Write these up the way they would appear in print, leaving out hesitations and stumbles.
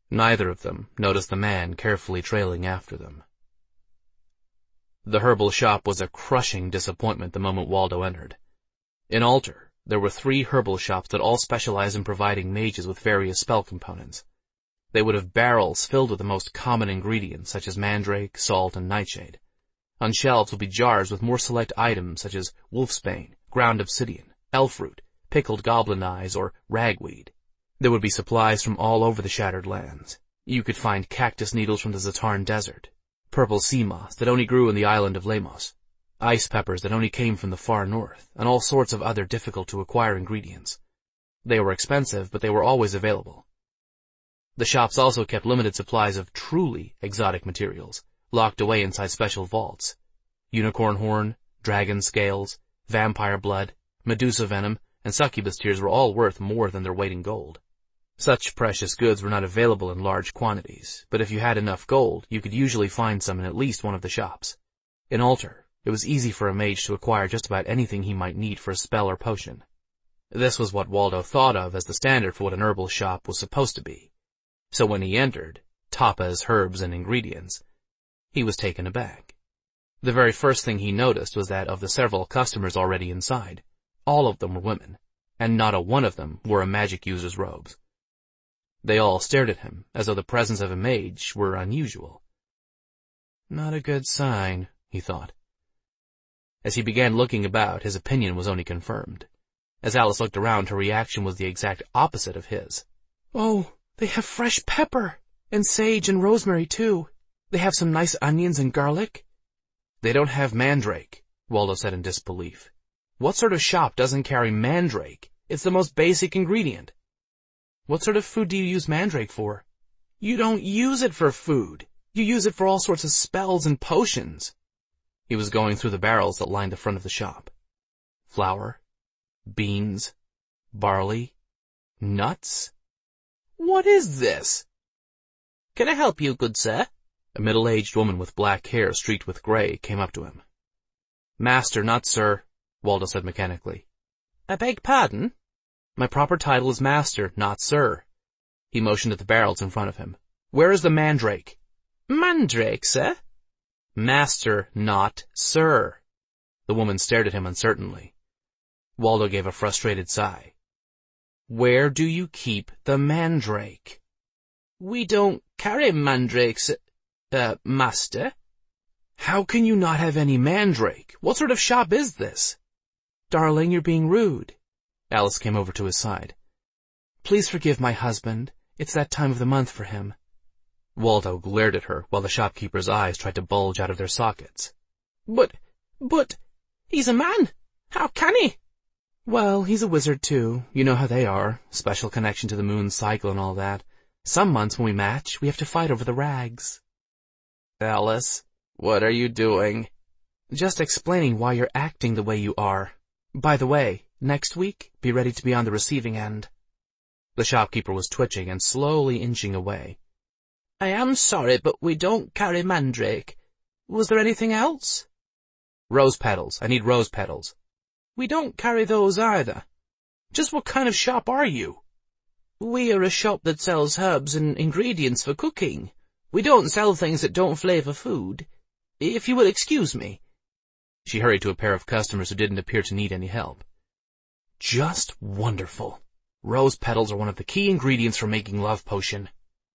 Neither of them noticed the man carefully trailing after them. The herbal shop was a crushing disappointment the moment Waldo entered. In Alter, there were 3 herbal shops that all specialized in providing mages with various spell components. They would have barrels filled with the most common ingredients such as mandrake, salt, and nightshade. On shelves would be jars with more select items such as wolfsbane, ground obsidian, elfroot, pickled goblin eyes, or ragweed. There would be supplies from all over the Shattered Lands. You could find cactus needles from the Zatarn Desert, purple sea moss that only grew in the island of Lemos, ice peppers that only came from the far north, and all sorts of other difficult-to-acquire ingredients. They were expensive, but they were always available. The shops also kept limited supplies of truly exotic materials, locked away inside special vaults. Unicorn horn, dragon scales, vampire blood, Medusa venom, and succubus tears were all worth more than their weight in gold. Such precious goods were not available in large quantities, but if you had enough gold, you could usually find some in at least one of the shops. In Alter, it was easy for a mage to acquire just about anything he might need for a spell or potion. This was what Waldo thought of as the standard for what an herbal shop was supposed to be. So when he entered, tapas, herbs, and ingredients, he was taken aback. The very first thing he noticed was that of the several customers already inside, all of them were women, and not a one of them wore a magic user's robes. They all stared at him, as though the presence of a mage were unusual. Not a good sign, he thought. As he began looking about, his opinion was only confirmed. As Alice looked around, her reaction was the exact opposite of his. "Oh, they have fresh pepper, and sage and rosemary, too. They have some nice onions and garlic." "They don't have mandrake," Waldo said in disbelief. "What sort of shop doesn't carry mandrake? It's the most basic ingredient." "What sort of food do you use mandrake for?" "You don't use it for food. You use it for all sorts of spells and potions." He was going through the barrels that lined the front of the shop. Flour, beans, barley, nuts. "What is this?" "Can I help you, good sir?" A middle-aged woman with black hair streaked with gray came up to him. "Master, not sir," Waldo said mechanically. "I beg pardon?" "My proper title is Master, not Sir." He motioned at the barrels in front of him. "Where is the mandrake?" "Mandrake, sir?" "Master, not Sir." The woman stared at him uncertainly. Waldo gave a frustrated sigh. "Where do you keep the mandrake?" "We don't carry mandrakes, master." "How can you not have any mandrake? What sort of shop is this?" "Darling, you're being rude." Alice came over to his side. "Please forgive my husband. It's that time of the month for him." Waldo glared at her while the shopkeeper's eyes tried to bulge out of their sockets. But, he's a man. How can he?" "Well, he's a wizard too. You know how they are. Special connection to the moon's cycle and all that. Some months when we match, we have to fight over the rags." "Alice, what are you doing?" "Just explaining why you're acting the way you are. By the way, next week, be ready to be on the receiving end." The shopkeeper was twitching and slowly inching away. "I am sorry, but we don't carry mandrake. Was there anything else?" "Rose petals. I need rose petals." "We don't carry those either." "Just what kind of shop are you?" "We are a shop that sells herbs and ingredients for cooking. We don't sell things that don't flavor food. If you will excuse me." She hurried to a pair of customers who didn't appear to need any help. "Just wonderful. Rose petals are one of the key ingredients for making love potion."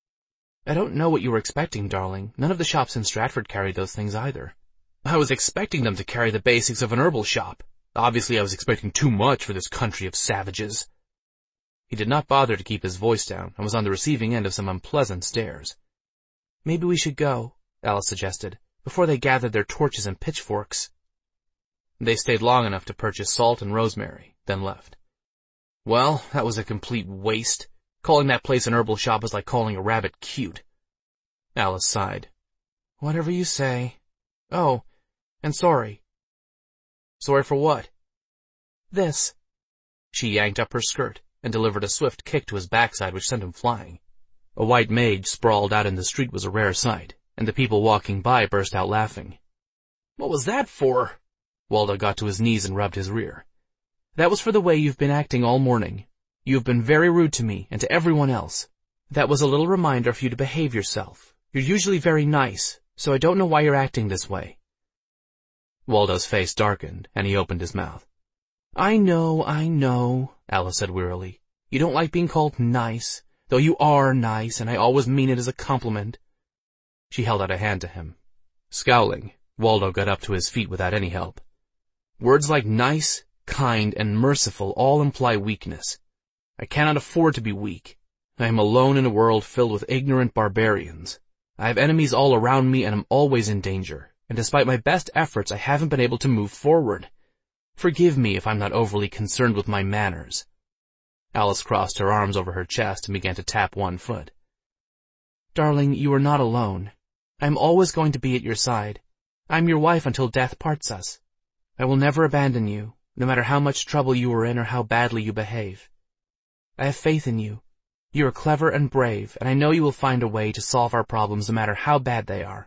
"I don't know what you were expecting, darling. None of the shops in Stratford carried those things either." "I was expecting them to carry the basics of an herbal shop. Obviously I was expecting too much for this country of savages." He did not bother to keep his voice down and was on the receiving end of some unpleasant stares. "Maybe we should go," Alice suggested, "before they gathered their torches and pitchforks." They stayed long enough to purchase salt and rosemary, then left. "Well, that was a complete waste. Calling that place an herbal shop is like calling a rabbit cute." Alice sighed. "Whatever you say. Oh, and sorry." "Sorry for what?" "This." She yanked up her skirt and delivered a swift kick to his backside which sent him flying. A white mage sprawled out in the street was a rare sight, and the people walking by burst out laughing. "What was that for?" Waldo got to his knees and rubbed his rear. "That was for the way you've been acting all morning. You have been very rude to me and to everyone else. That was a little reminder for you to behave yourself. You're usually very nice, so I don't know why you're acting this way. Waldo's face darkened, and he opened his mouth. I know, Alice said wearily. You don't like being called nice, though you are nice, and I always mean it as a compliment. She held out a hand to him. Scowling, Waldo got up to his feet without any help. Words like nice, kind, and merciful all imply weakness. I cannot afford to be weak. I am alone in a world filled with ignorant barbarians. I have enemies all around me and am always in danger, and despite my best efforts I haven't been able to move forward. Forgive me if I'm not overly concerned with my manners. Alice crossed her arms over her chest and began to tap one foot. Darling, you are not alone. I am always going to be at your side. I am your wife until death parts us. I will never abandon you, no matter how much trouble you are in or how badly you behave. I have faith in you. You are clever and brave, and I know you will find a way to solve our problems no matter how bad they are.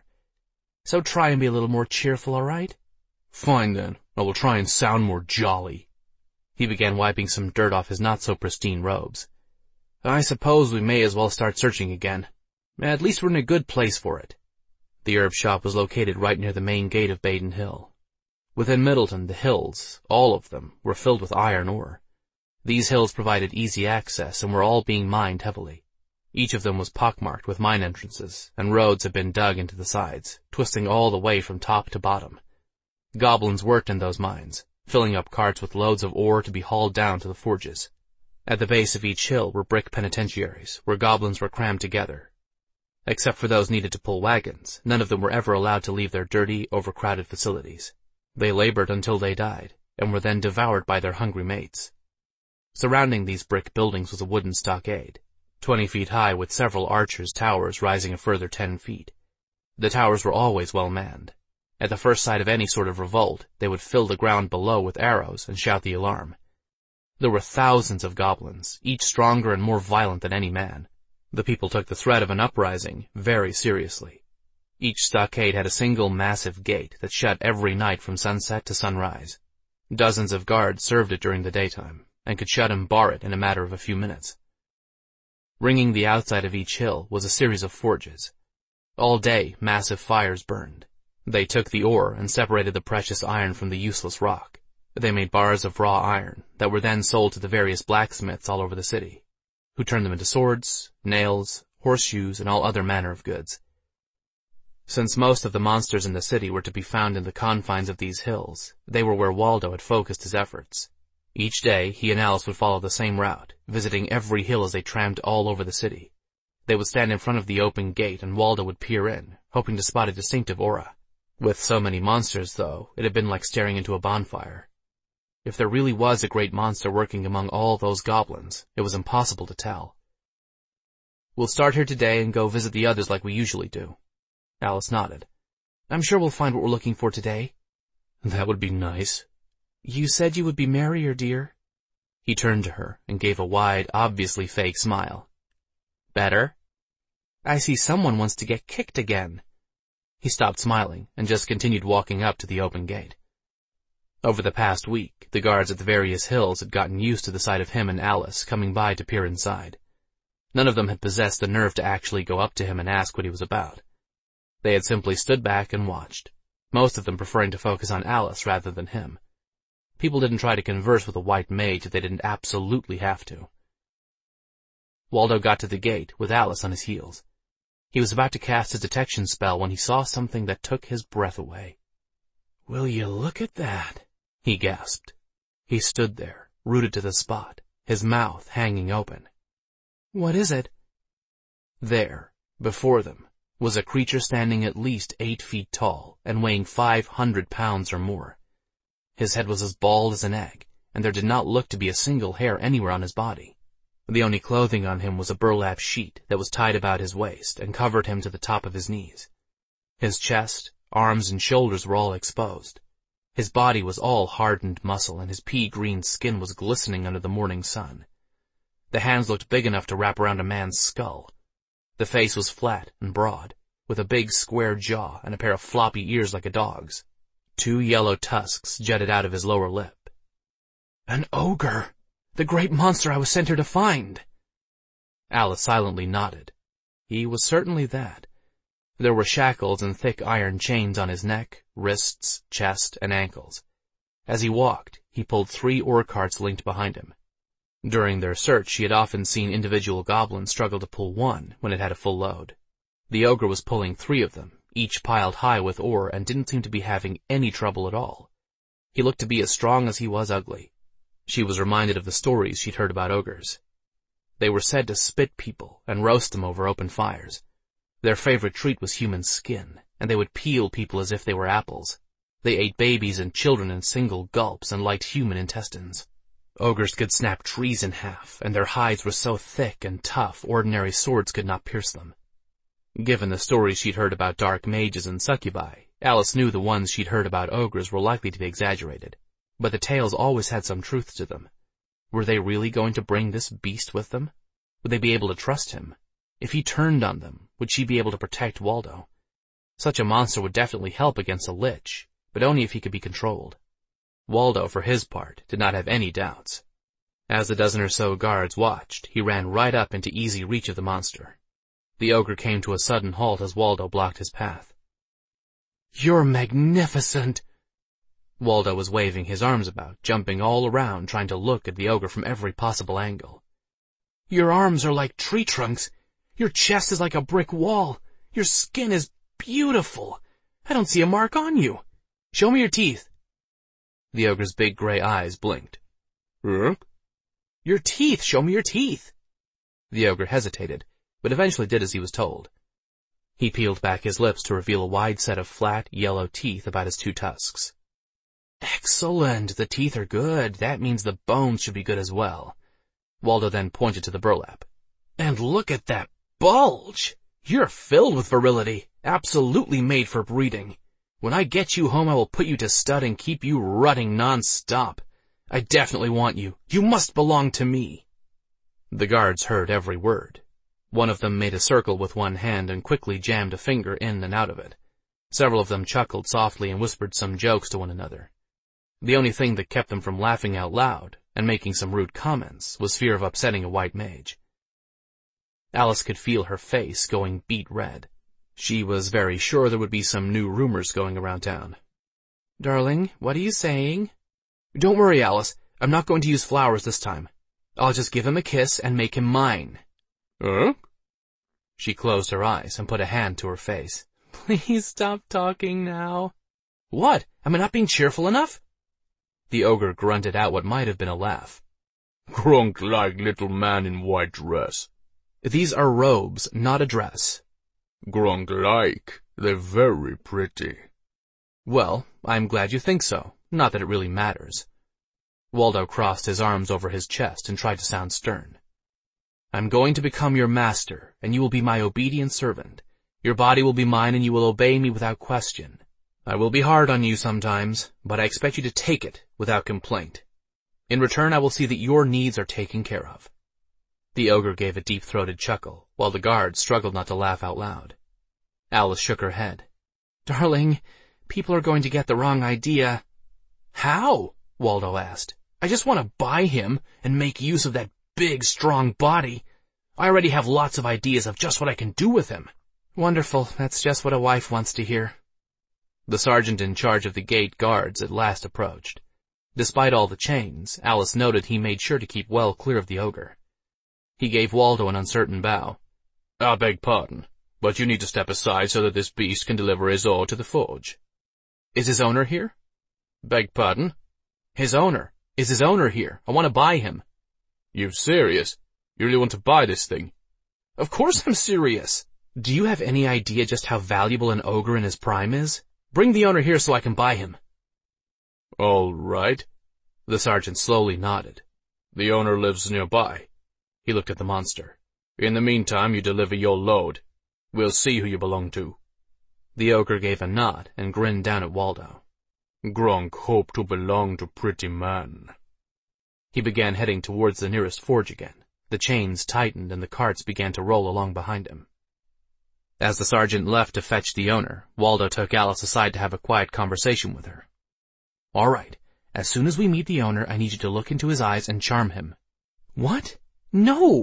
So try and be a little more cheerful, all right? Fine then, I will try and sound more jolly. He began wiping some dirt off his not-so-pristine robes. I suppose we may as well start searching again. At least we're in a good place for it. The herb shop was located right near the main gate of Baden Hill. Within Middleton, the hills, all of them, were filled with iron ore. These hills provided easy access and were all being mined heavily. Each of them was pockmarked with mine entrances, and roads had been dug into the sides, twisting all the way from top to bottom. Goblins worked in those mines, filling up carts with loads of ore to be hauled down to the forges. At the base of each hill were brick penitentiaries, where goblins were crammed together. Except for those needed to pull wagons, none of them were ever allowed to leave their dirty, overcrowded facilities. They labored until they died, and were then devoured by their hungry mates. Surrounding these brick buildings was a wooden stockade, 20 feet high with several archers' towers rising a further 10 feet. The towers were always well manned. At the first sight of any sort of revolt, they would fill the ground below with arrows and shout the alarm. There were thousands of goblins, each stronger and more violent than any man. The people took the threat of an uprising very seriously. Each stockade had a single massive gate that shut every night from sunset to sunrise. Dozens of guards served it during the daytime, and could shut and bar it in a matter of a few minutes. Ringing the outside of each hill was a series of forges. All day, massive fires burned. They took the ore and separated the precious iron from the useless rock. They made bars of raw iron that were then sold to the various blacksmiths all over the city, who turned them into swords, nails, horseshoes, and all other manner of goods. Since most of the monsters in the city were to be found in the confines of these hills, they were where Waldo had focused his efforts. Each day, he and Alice would follow the same route, visiting every hill as they tramped all over the city. They would stand in front of the open gate and Waldo would peer in, hoping to spot a distinctive aura. With so many monsters, though, it had been like staring into a bonfire. If there really was a great monster working among all those goblins, it was impossible to tell. We'll start here today and go visit the others like we usually do. Alice nodded. I'm sure we'll find what we're looking for today. That would be nice. You said you would be merrier, dear. He turned to her and gave a wide, obviously fake smile. Better? I see someone wants to get kicked again. He stopped smiling and just continued walking up to the open gate. Over the past week, the guards at the various hills had gotten used to the sight of him and Alice coming by to peer inside. None of them had possessed the nerve to actually go up to him and ask what he was about. They had simply stood back and watched, most of them preferring to focus on Alice rather than him. People didn't try to converse with a white mage if they didn't absolutely have to. Waldo got to the gate with Alice on his heels. He was about to cast his detection spell when he saw something that took his breath away. Will you look at that? He gasped. He stood there, rooted to the spot, his mouth hanging open. What is it? There, before them, was a creature standing at least 8 feet tall and weighing 500 pounds or more. His head was as bald as an egg, and there did not look to be a single hair anywhere on his body. The only clothing on him was a burlap sheet that was tied about his waist and covered him to the top of his knees. His chest, arms, and shoulders were all exposed. His body was all hardened muscle, and his pea-green skin was glistening under the morning sun. The hands looked big enough to wrap around a man's skull. The face was flat and broad, with a big square jaw and a pair of floppy ears like a dog's. 2 yellow tusks jutted out of his lower lip. An ogre! The great monster I was sent here to find! Alice silently nodded. He was certainly that. There were shackles and thick iron chains on his neck, wrists, chest, and ankles. As he walked, he pulled 3 ore carts linked behind him. During their search, she had often seen individual goblins struggle to pull one when it had a full load. The ogre was pulling 3 of them, each piled high with ore, and didn't seem to be having any trouble at all. He looked to be as strong as he was ugly. She was reminded of the stories she'd heard about ogres. They were said to spit people and roast them over open fires. Their favorite treat was human skin, and they would peel people as if they were apples. They ate babies and children in single gulps and liked human intestines. Ogres could snap trees in half, and their hides were so thick and tough ordinary swords could not pierce them. Given the stories she'd heard about dark mages and succubi, Alice knew the ones she'd heard about ogres were likely to be exaggerated, but the tales always had some truth to them. Were they really going to bring this beast with them? Would they be able to trust him? If he turned on them, would she be able to protect Waldo? Such a monster would definitely help against a lich, but only if he could be controlled. Waldo, for his part, did not have any doubts. As the dozen or so guards watched, he ran right up into easy reach of the monster. The ogre came to a sudden halt as Waldo blocked his path. "You're magnificent!" Waldo was waving his arms about, jumping all around, trying to look at the ogre from every possible angle. "Your arms are like tree trunks. Your chest is like a brick wall. Your skin is beautiful. I don't see a mark on you. Show me your teeth." The ogre's big gray eyes blinked. "Your teeth! Show me your teeth!" The ogre hesitated, but eventually did as he was told. He peeled back his lips to reveal a wide set of flat, yellow teeth about his 2 tusks. "Excellent! The teeth are good. That means the bones should be good as well." Waldo then pointed to the burlap. "And look at that bulge! You're filled with virility, absolutely made for breeding. When I get you home, I will put you to stud and keep you rutting non-stop. I definitely want you. You must belong to me." The guards heard every word. One of them made a circle with one hand and quickly jammed a finger in and out of it. Several of them chuckled softly and whispered some jokes to one another. The only thing that kept them from laughing out loud and making some rude comments was fear of upsetting a white mage. Alice could feel her face going beet red. She was very sure there would be some new rumors going around town. "Darling, what are you saying?" "Don't worry, Alice. I'm not going to use flowers this time. I'll just give him a kiss and make him mine." "Huh?" She closed her eyes and put a hand to her face. "Please stop talking now." "What? Am I not being cheerful enough?" The ogre grunted out what might have been a laugh. "Grunk-like little man in white dress." "These are robes, not a dress." "Grunk-like. They're very pretty." "Well, I'm glad you think so. Not that it really matters." Waldo crossed his arms over his chest and tried to sound stern. "I'm going to become your master, and you will be my obedient servant. Your body will be mine, and you will obey me without question. I will be hard on you sometimes, but I expect you to take it without complaint. In return, I will see that your needs are taken care of." The ogre gave a deep-throated chuckle, while the guards struggled not to laugh out loud. Alice shook her head. "Darling, people are going to get the wrong idea." "How?" Waldo asked. "I just want to buy him and make use of that big, strong body. I already have lots of ideas of just what I can do with him." "Wonderful. That's just what a wife wants to hear." The sergeant in charge of the gate guards at last approached. Despite all the chains, Alice noted he made sure to keep well clear of the ogre. He gave Waldo an uncertain bow. "I beg pardon, but you need to step aside so that this beast can deliver his ore to the forge." "Is his owner here?" "Beg pardon?" "His owner. Is his owner here? I want to buy him." "You serious? You really want to buy this thing?" "Of course I'm serious. Do you have any idea just how valuable an ogre in his prime is? Bring the owner here so I can buy him." "All right." The sergeant slowly nodded. "The owner lives nearby." He looked at the monster. "In the meantime, you deliver your load. We'll see who you belong to." The ogre gave a nod and grinned down at Waldo. "Grunk hoped to belong to pretty man." He began heading towards the nearest forge again. The chains tightened and the carts began to roll along behind him. As the sergeant left to fetch the owner, Waldo took Alice aside to have a quiet conversation with her. "All right. As soon as we meet the owner, I need you to look into his eyes and charm him." "What? No!"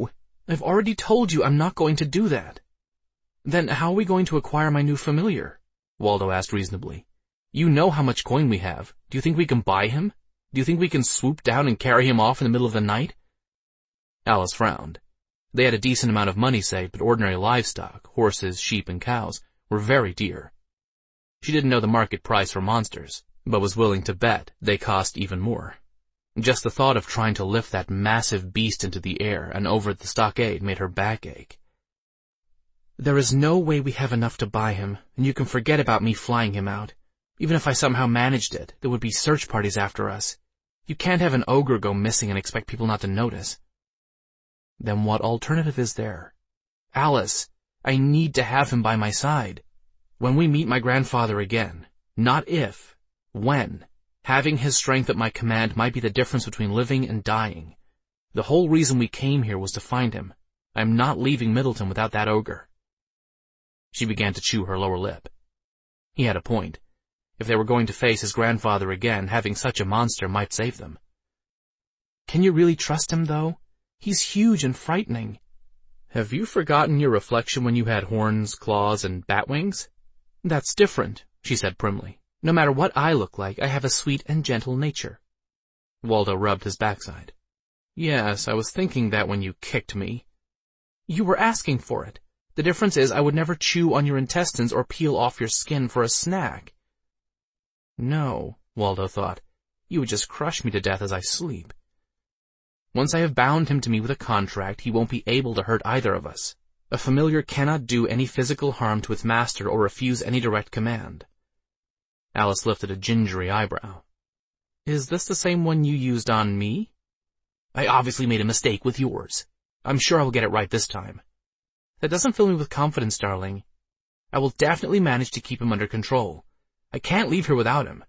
I've already told you I'm not going to do that. Then how are we going to acquire my new familiar? Waldo asked reasonably. You know how much coin we have. Do you think we can buy him? Do you think we can swoop down and carry him off in the middle of the night? Alice frowned. They had a decent amount of money saved, but ordinary livestock, horses, sheep, and cows, were very dear. She didn't know the market price for monsters, but was willing to bet they cost even more. Just the thought of trying to lift that massive beast into the air and over the stockade made her back ache. There is no way we have enough to buy him, and you can forget about me flying him out. Even if I somehow managed it, there would be search parties after us. You can't have an ogre go missing and expect people not to notice. Then what alternative is there? Alice, I need to have him by my side. When we meet my grandfather again, not if, when, having his strength at my command might be the difference between living and dying. The whole reason we came here was to find him. I am not leaving Middleton without that ogre. She began to chew her lower lip. He had a point. If they were going to face his grandfather again, having such a monster might save them. Can you really trust him, though? He's huge and frightening. Have you forgotten your reflection when you had horns, claws, and bat wings? That's different, she said primly. No matter what I look like, I have a sweet and gentle nature. Waldo rubbed his backside. Yes, I was thinking that when you kicked me. You were asking for it. The difference is I would never chew on your intestines or peel off your skin for a snack. No, Waldo thought. You would just crush me to death as I sleep. Once I have bound him to me with a contract, he won't be able to hurt either of us. A familiar cannot do any physical harm to its master or refuse any direct command. Alice lifted a gingery eyebrow. Is this the same one you used on me? I obviously made a mistake with yours. I'm sure I will get it right this time. That doesn't fill me with confidence, darling. I will definitely manage to keep him under control. I can't leave here without him.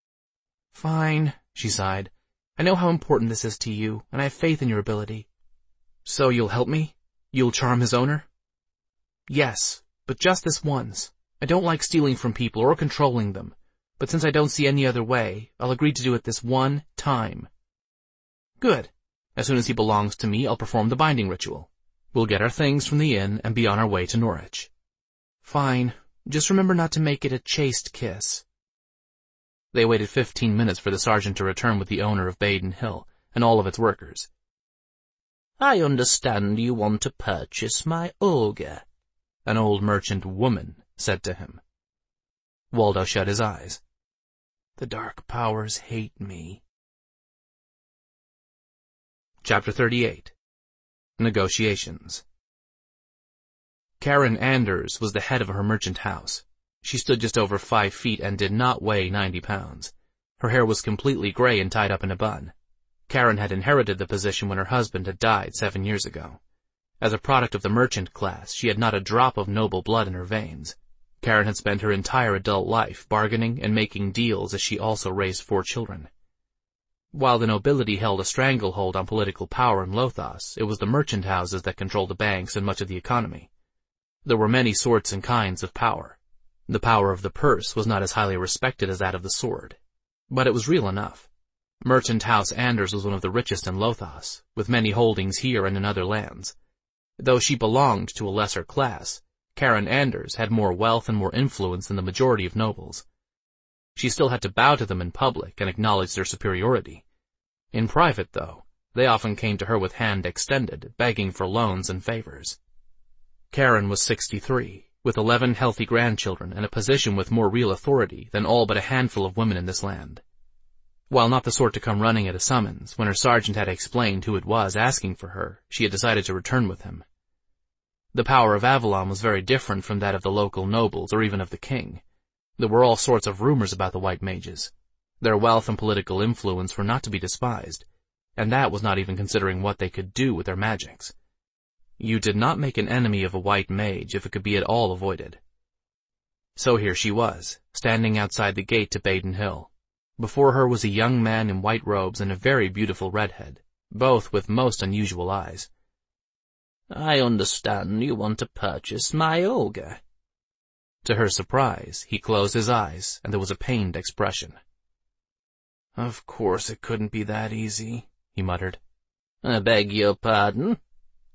Fine, she sighed. I know how important this is to you, and I have faith in your ability. So you'll help me? You'll charm his owner? Yes, but just this once. I don't like stealing from people or controlling them, but since I don't see any other way, I'll agree to do it this one time. Good. As soon as he belongs to me, I'll perform the binding ritual. We'll get our things from the inn and be on our way to Norwich. Fine. Just remember not to make it a chaste kiss. They waited 15 minutes for the sergeant to return with the owner of Baden Hill and all of its workers. I understand you want to purchase my Olga, an old merchant woman said to him. Waldo shut his eyes. The dark powers hate me. Chapter 38. Negotiations. Karen Anders was the head of her merchant house. She stood just over 5 feet and did not weigh 90 pounds. Her hair was completely gray and tied up in a bun. Karen had inherited the position when her husband had died 7 years ago. As a product of the merchant class, she had not a drop of noble blood in her veins. Karen had spent her entire adult life bargaining and making deals as she also raised 4 children. While the nobility held a stranglehold on political power in Lothos, it was the merchant houses that controlled the banks and much of the economy. There were many sorts and kinds of power. The power of the purse was not as highly respected as that of the sword, but it was real enough. Merchant House Anders was one of the richest in Lothos, with many holdings here and in other lands. Though she belonged to a lesser class, Karen Anders had more wealth and more influence than the majority of nobles. She still had to bow to them in public and acknowledge their superiority. In private, though, they often came to her with hand extended, begging for loans and favors. Karen was 63, with 11 healthy grandchildren and a position with more real authority than all but a handful of women in this land. While not the sort to come running at a summons, when her sergeant had explained who it was asking for her, she had decided to return with him. The power of Avalon was very different from that of the local nobles or even of the king. There were all sorts of rumors about the white mages. Their wealth and political influence were not to be despised, and that was not even considering what they could do with their magics. You did not make an enemy of a white mage if it could be at all avoided. So here she was, standing outside the gate to Baden Hill. Before her was a young man in white robes and a very beautiful redhead, both with most unusual eyes. I understand you want to purchase my Olga. To her surprise, he closed his eyes, and there was a pained expression. Of course it couldn't be that easy, he muttered. I beg your pardon?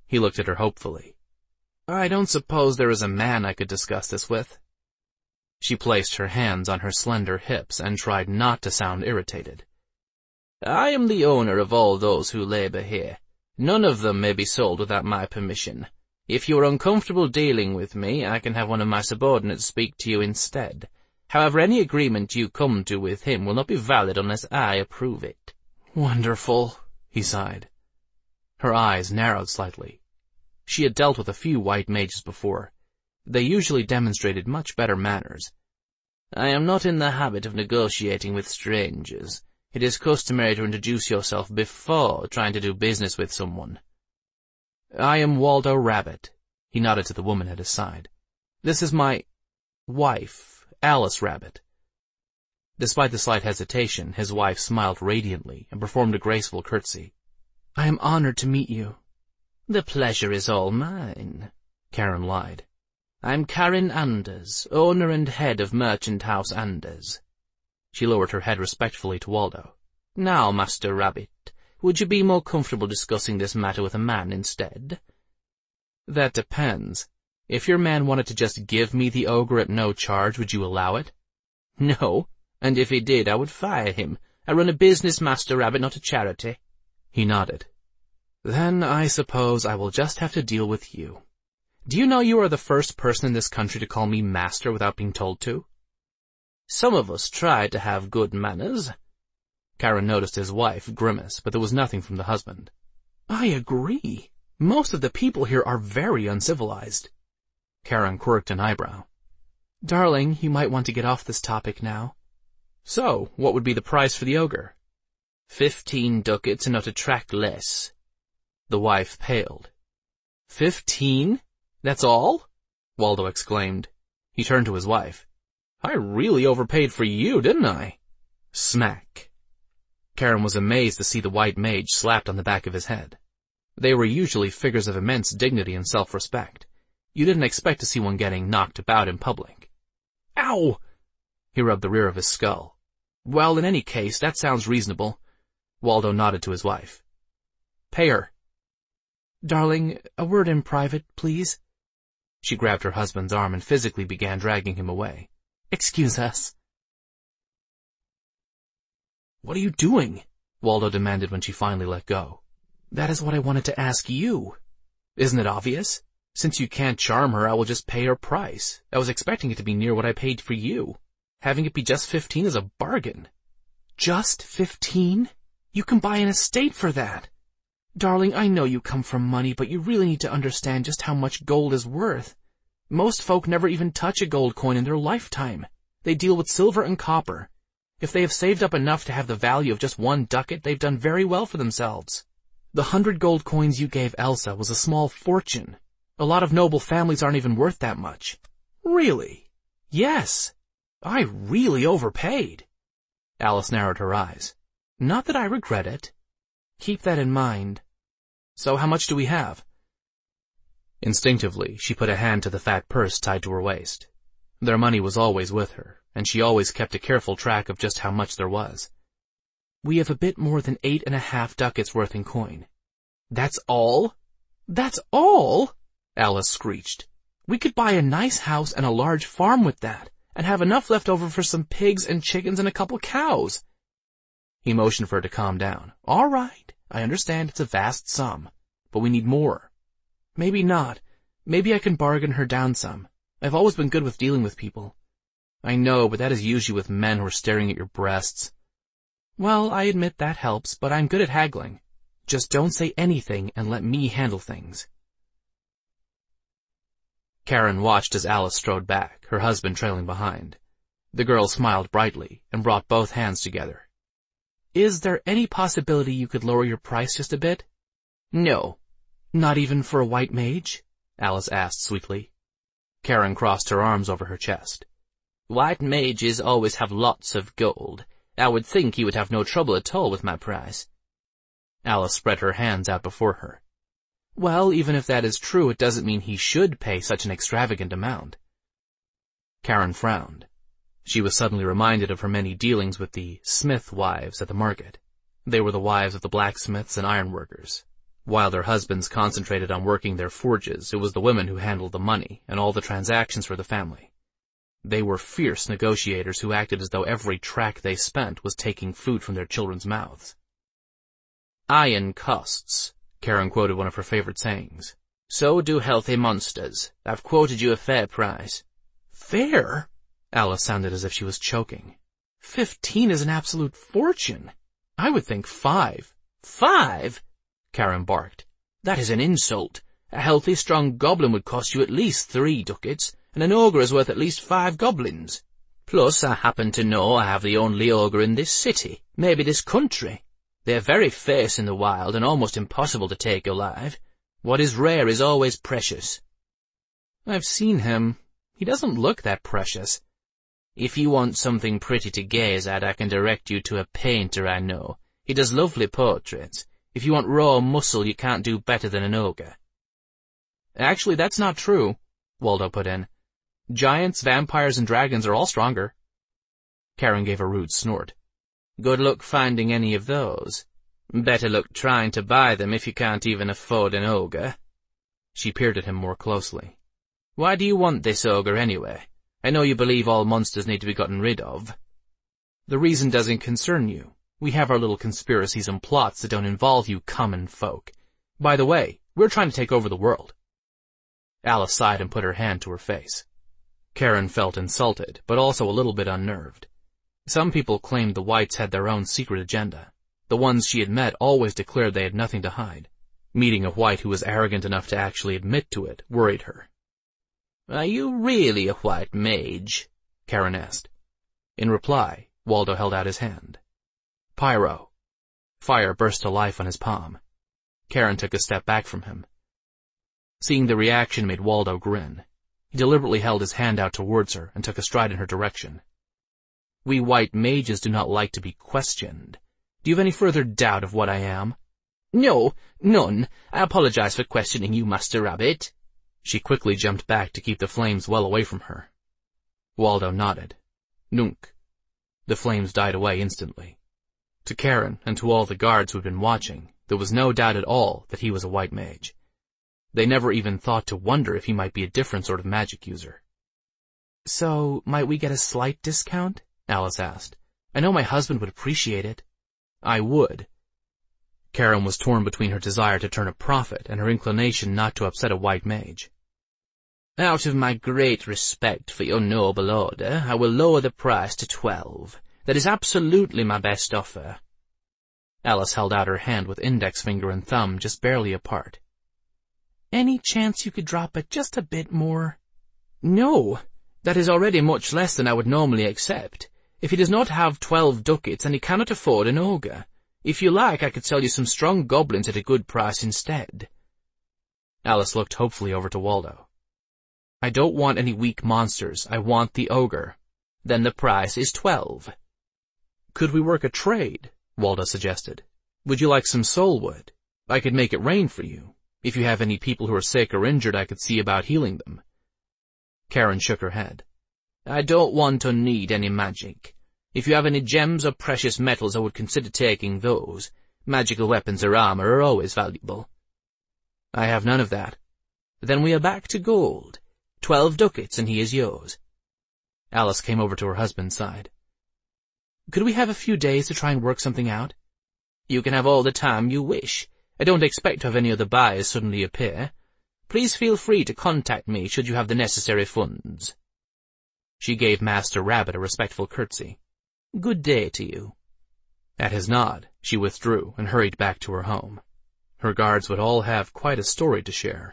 He looked at her hopefully. I don't suppose there is a man I could discuss this with. She placed her hands on her slender hips and tried not to sound irritated. I am the owner of all those who labor here. None of them may be sold without my permission. If you are uncomfortable dealing with me, I can have one of my subordinates speak to you instead. However, any agreement you come to with him will not be valid unless I approve it. Wonderful, he sighed. Her eyes narrowed slightly. She had dealt with a few white mages before. They usually demonstrated much better manners. I am not in the habit of negotiating with strangers. It is customary to introduce yourself before trying to do business with someone. I am Waldo Rabbit. He nodded to the woman at his side. This is my wife, Alice Rabbit. Despite the slight hesitation, his wife smiled radiantly and performed a graceful curtsy. I am honored to meet you. The pleasure is all mine, Karen lied. I'm Karen Anders, owner and head of Merchant House Anders. She lowered her head respectfully to Waldo. Now, Master Rabbit, would you be more comfortable discussing this matter with a man instead? That depends. If your man wanted to just give me the ogre at no charge, would you allow it? No, and if he did, I would fire him. I run a business, Master Rabbit, not a charity. He nodded. Then I suppose I will just have to deal with you. Do you know you are the first person in this country to call me master without being told to? Some of us try to have good manners. Karen noticed his wife grimace, but there was nothing from the husband. I agree. Most of the people here are very uncivilized. Karen quirked an eyebrow. Darling, you might want to get off this topic now. So, what would be the price for the ogre? 15 ducats and not a track less. The wife paled. 15? That's all? Waldo exclaimed. He turned to his wife. I really overpaid for you, didn't I? Smack. Karen was amazed to see the white mage slapped on the back of his head. They were usually figures of immense dignity and self-respect. You didn't expect to see one getting knocked about in public. Ow! He rubbed the rear of his skull. Well, in any case, that sounds reasonable. Waldo nodded to his wife. Pay her. Darling, a word in private, please. She grabbed her husband's arm and physically began dragging him away. Excuse us. What are you doing? Waldo demanded when she finally let go. That is what I wanted to ask you. Isn't it obvious? Since you can't charm her, I will just pay her price. I was expecting it to be near what I paid for you. Having it be just 15 is a bargain. Just 15? You can buy an estate for that. Darling, I know you come from money, but you really need to understand just how much gold is worth. Most folk never even touch a gold coin in their lifetime. They deal with silver and copper. If they have saved up enough to have the value of just 1 ducat, they've done very well for themselves. The 100 gold coins you gave Elsa was a small fortune. A lot of noble families aren't even worth that much. Really? Yes. I really overpaid. Alice narrowed her eyes. Not that I regret it. Keep that in mind. So how much do we have? Instinctively, she put a hand to the fat purse tied to her waist. Their money was always with her, and she always kept a careful track of just how much there was. We have a bit more than 8.5 ducats worth in coin. That's all? That's all? Alice screeched. We could buy a nice house and a large farm with that, and have enough left over for some pigs and chickens and a couple cows. He motioned for her to calm down. All right, I understand it's a vast sum, but we need more. Maybe not. Maybe I can bargain her down some. I've always been good with dealing with people. I know, but that is usually with men who are staring at your breasts. Well, I admit that helps, but I'm good at haggling. Just don't say anything and let me handle things. Karen watched as Alice strode back, her husband trailing behind. The girl smiled brightly and brought both hands together. Is there any possibility you could lower your price just a bit? No. Not even for a white mage? Alice asked sweetly. Karen crossed her arms over her chest. White mages always have lots of gold. I would think he would have no trouble at all with my price. Alice spread her hands out before her. Well, even if that is true, it doesn't mean he should pay such an extravagant amount. Karen frowned. She was suddenly reminded of her many dealings with the smith wives at the market. They were the wives of the blacksmiths and ironworkers. While their husbands concentrated on working their forges, it was the women who handled the money and all the transactions for the family. They were fierce negotiators who acted as though every track they spent was taking food from their children's mouths. "Iron costs," Karen quoted one of her favorite sayings. "So do healthy monsters. I've quoted you a fair price." "Fair?" Alice sounded as if she was choking. 15 is an absolute fortune. I would think 5. 5? Karen barked. That is an insult. A healthy, strong goblin would cost you at least 3 ducats, and an ogre is worth at least 5 goblins. Plus, I happen to know I have the only ogre in this city, maybe this country. They're very fierce in the wild and almost impossible to take alive. What is rare is always precious." "I've seen him. He doesn't look that precious." "If you want something pretty to gaze at, I can direct you to a painter I know. He does lovely portraits. If you want raw muscle, you can't do better than an ogre." "Actually, that's not true," Waldo put in. "Giants, vampires, and dragons are all stronger." Karen gave a rude snort. "Good luck finding any of those. Better luck trying to buy them if you can't even afford an ogre." She peered at him more closely. "Why do you want this ogre anyway? I know you believe all monsters need to be gotten rid of." "The reason doesn't concern you. We have our little conspiracies and plots that don't involve you common folk. By the way, we're trying to take over the world." Alice sighed and put her hand to her face. Karen felt insulted, but also a little bit unnerved. Some people claimed the Whites had their own secret agenda. The ones she had met always declared they had nothing to hide. Meeting a White who was arrogant enough to actually admit to it worried her. "Are you really a white mage?" Karen asked. In reply, Waldo held out his hand. "Pyro." Fire burst to life on his palm. Karen took a step back from him. Seeing the reaction made Waldo grin. He deliberately held his hand out towards her and took a stride in her direction. "We white mages do not like to be questioned. Do you have any further doubt of what I am?" "No, none. I apologize for questioning you, Master Rabbit." She quickly jumped back to keep the flames well away from her. Waldo nodded. Nunk. The flames died away instantly. To Karen and to all the guards who had been watching, there was no doubt at all that he was a white mage. They never even thought to wonder if he might be a different sort of magic user. "So, might we get a slight discount?" Alice asked. "I know my husband would appreciate it." "I would." Karen was torn between her desire to turn a profit and her inclination not to upset a white mage. "Out of my great respect for your noble order, I will lower the price to 12. That is absolutely my best offer." Alice held out her hand with index finger and thumb just barely apart. "Any chance you could drop it just a bit more?" "No, that is already much less than I would normally accept. If he does not have 12 ducats, then he cannot afford an ogre. If you like, I could sell you some strong goblins at a good price instead." Alice looked hopefully over to Waldo. "I don't want any weak monsters. I want the ogre." "Then the price is 12. "Could we work a trade?" Waldo suggested. "Would you like some soul wood? I could make it rain for you. If you have any people who are sick or injured, I could see about healing them." Karen shook her head. "I don't want or need any magic. If you have any gems or precious metals, I would consider taking those. Magical weapons or armor are always valuable." "I have none of that." "Then we are back to gold. 12 ducats and he is yours." Alice came over to her husband's side. "Could we have a few days to try and work something out?" "You can have all the time you wish. I don't expect to have any other buyers suddenly appear. Please feel free to contact me should you have the necessary funds." She gave Master Rabbit a respectful curtsy. "Good day to you." At his nod, she withdrew and hurried back to her home. Her guards would all have quite a story to share.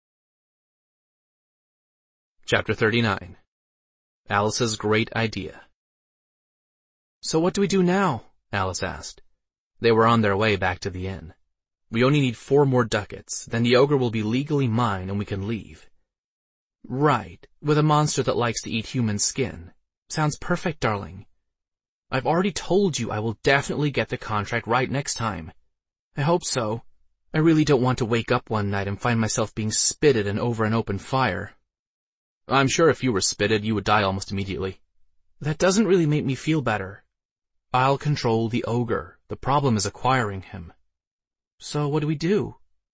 Chapter 39. Alice's Great Idea. "So what do we do now?" Alice asked. They were on their way back to the inn. "We only need 4 more ducats, then the ogre will be legally mine and we can leave." "Right, with a monster that likes to eat human skin. Sounds perfect, darling. I've already told you I will definitely get the contract right next time." "I hope so. I really don't want to wake up one night and find myself being spitted and over an open fire." "I'm sure if you were spitted, you would die almost immediately." "That doesn't really make me feel better. I'll control the ogre. The problem is acquiring him." "So what do we do?"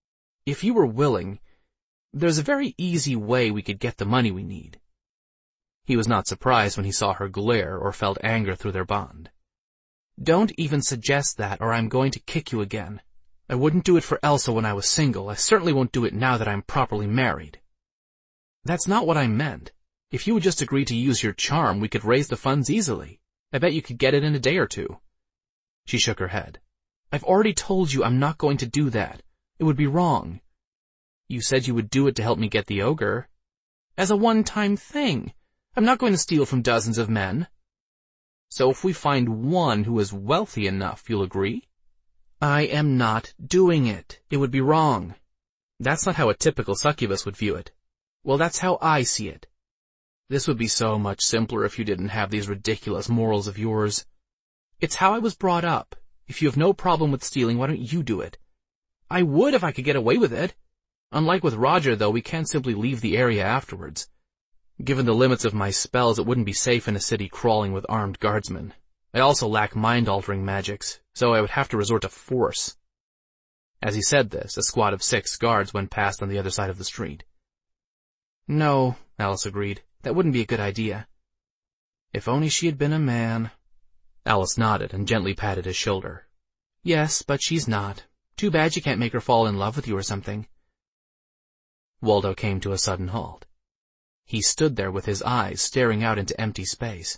If you were willing, there's a very easy way we could get the money we need." He was not surprised when he saw her glare or felt anger through their bond. "Don't even suggest that, or I'm going to kick you again. I wouldn't do it for Elsa when I was single. I certainly won't do it now that I'm properly married." "That's not what I meant. If you would just agree to use your charm, we could raise the funds easily. I bet you could get it in a day or two." She shook her head. "I've already told you I'm not going to do that. It would be wrong." "You said you would do it to help me get the ogre." "As a one-time thing. I'm not going to steal from dozens of men." "So if we find one who is wealthy enough, you'll agree?" "I am not doing it. It would be wrong." "That's not how a typical succubus would view it." "Well, that's how I see it." "This would be so much simpler if you didn't have these ridiculous morals of yours." "It's how I was brought up. If you have no problem with stealing, why don't you do it?" "I would if I could get away with it. Unlike with Roger, though, we can't simply leave the area afterwards. Given the limits of my spells, it wouldn't be safe in a city crawling with armed guardsmen. I also lack mind-altering magics, so I would have to resort to force." As he said this, a squad of 6 guards went past on the other side of the street. "No," Alice agreed. "That wouldn't be a good idea." "If only she had been a man." Alice nodded and gently patted his shoulder. "Yes, but she's not. Too bad you can't make her fall in love with you or something." Waldo came to a sudden halt. He stood there with his eyes staring out into empty space.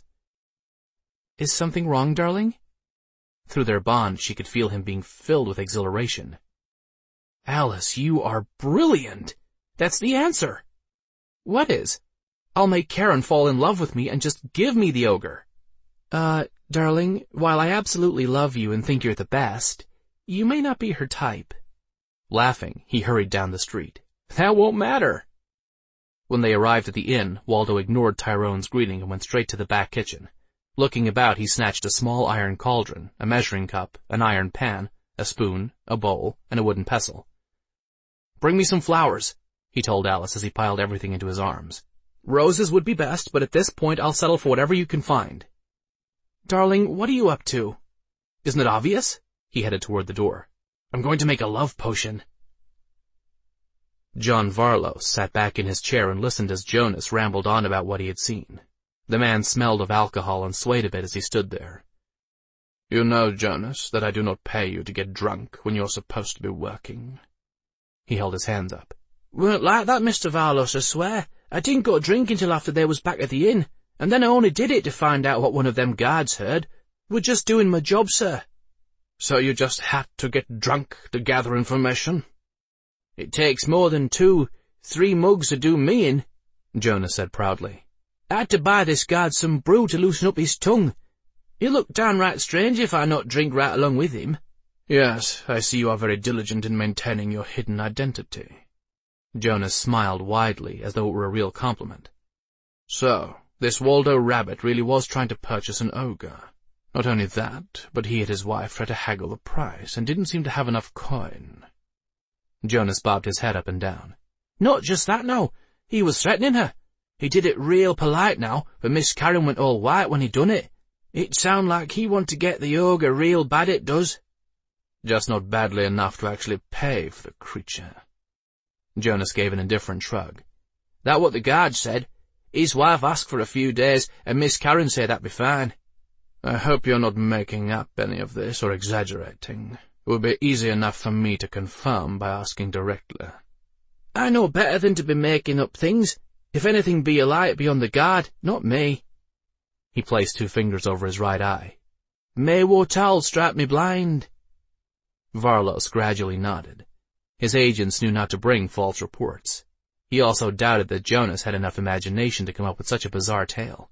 "Is something wrong, darling?" Through their bond, she could feel him being filled with exhilaration. "Alice, you are brilliant! That's the answer!" "What is?" "I'll make Karen fall in love with me and just give me the ogre." Darling, while I absolutely love you and think you're the best, you may not be her type." Laughing, he hurried down the street. "That won't matter." When they arrived at the inn, Waldo ignored Tyrone's greeting and went straight to the back kitchen. Looking about, he snatched a small iron cauldron, a measuring cup, an iron pan, a spoon, a bowl, and a wooden pestle. "Bring me some flowers," he told Alice as he piled everything into his arms. "Roses would be best, but at this point I'll settle for whatever you can find." "Darling, what are you up to?" "Isn't it obvious?" He headed toward the door. "I'm going to make a love potion." John Varlos sat back in his chair and listened as Jonas rambled on about what he had seen. The man smelled of alcohol and swayed a bit as he stood there. "You know, Jonas, that I do not pay you to get drunk when you're supposed to be working." He held his hands up. "Weren't like that, Mr. Varlos, I swear. I didn't go drinking till after they was back at the inn, and then I only did it to find out what one of them guards heard. We're just doing my job, sir." "So you just had to get drunk to gather information?" "It takes more than 2-3 mugs to do me in," Jonas said proudly. "I had to buy this guard some brew to loosen up his tongue. He'll look downright strange if I not drink right along with him." "Yes, I see you are very diligent in maintaining your hidden identity." Jonas smiled widely, as though it were a real compliment. "So, this Waldo Rabbit really was trying to purchase an ogre. Not only that, but he and his wife tried to haggle the price, and didn't seem to have enough coin." Jonas bobbed his head up and down. "Not just that, no. He was threatening her. He did it real polite now, but Miss Karen went all white when he done it. It sound like he want to get the ogre real bad, it does." "Just not badly enough to actually pay for the creature." Jonas gave an indifferent shrug. "That what the guard said. His wife asked for a few days, and Miss Karen said that'd be fine." "I hope you're not making up any of this or exaggerating. It would be easy enough for me to confirm by asking directly." "I know better than to be making up things. If anything be a lie, it be on the guard, not me." He placed 2 fingers over his right eye. "May Wotal strike me blind." Varlos gradually nodded. His agents knew not to bring false reports. He also doubted that Jonas had enough imagination to come up with such a bizarre tale.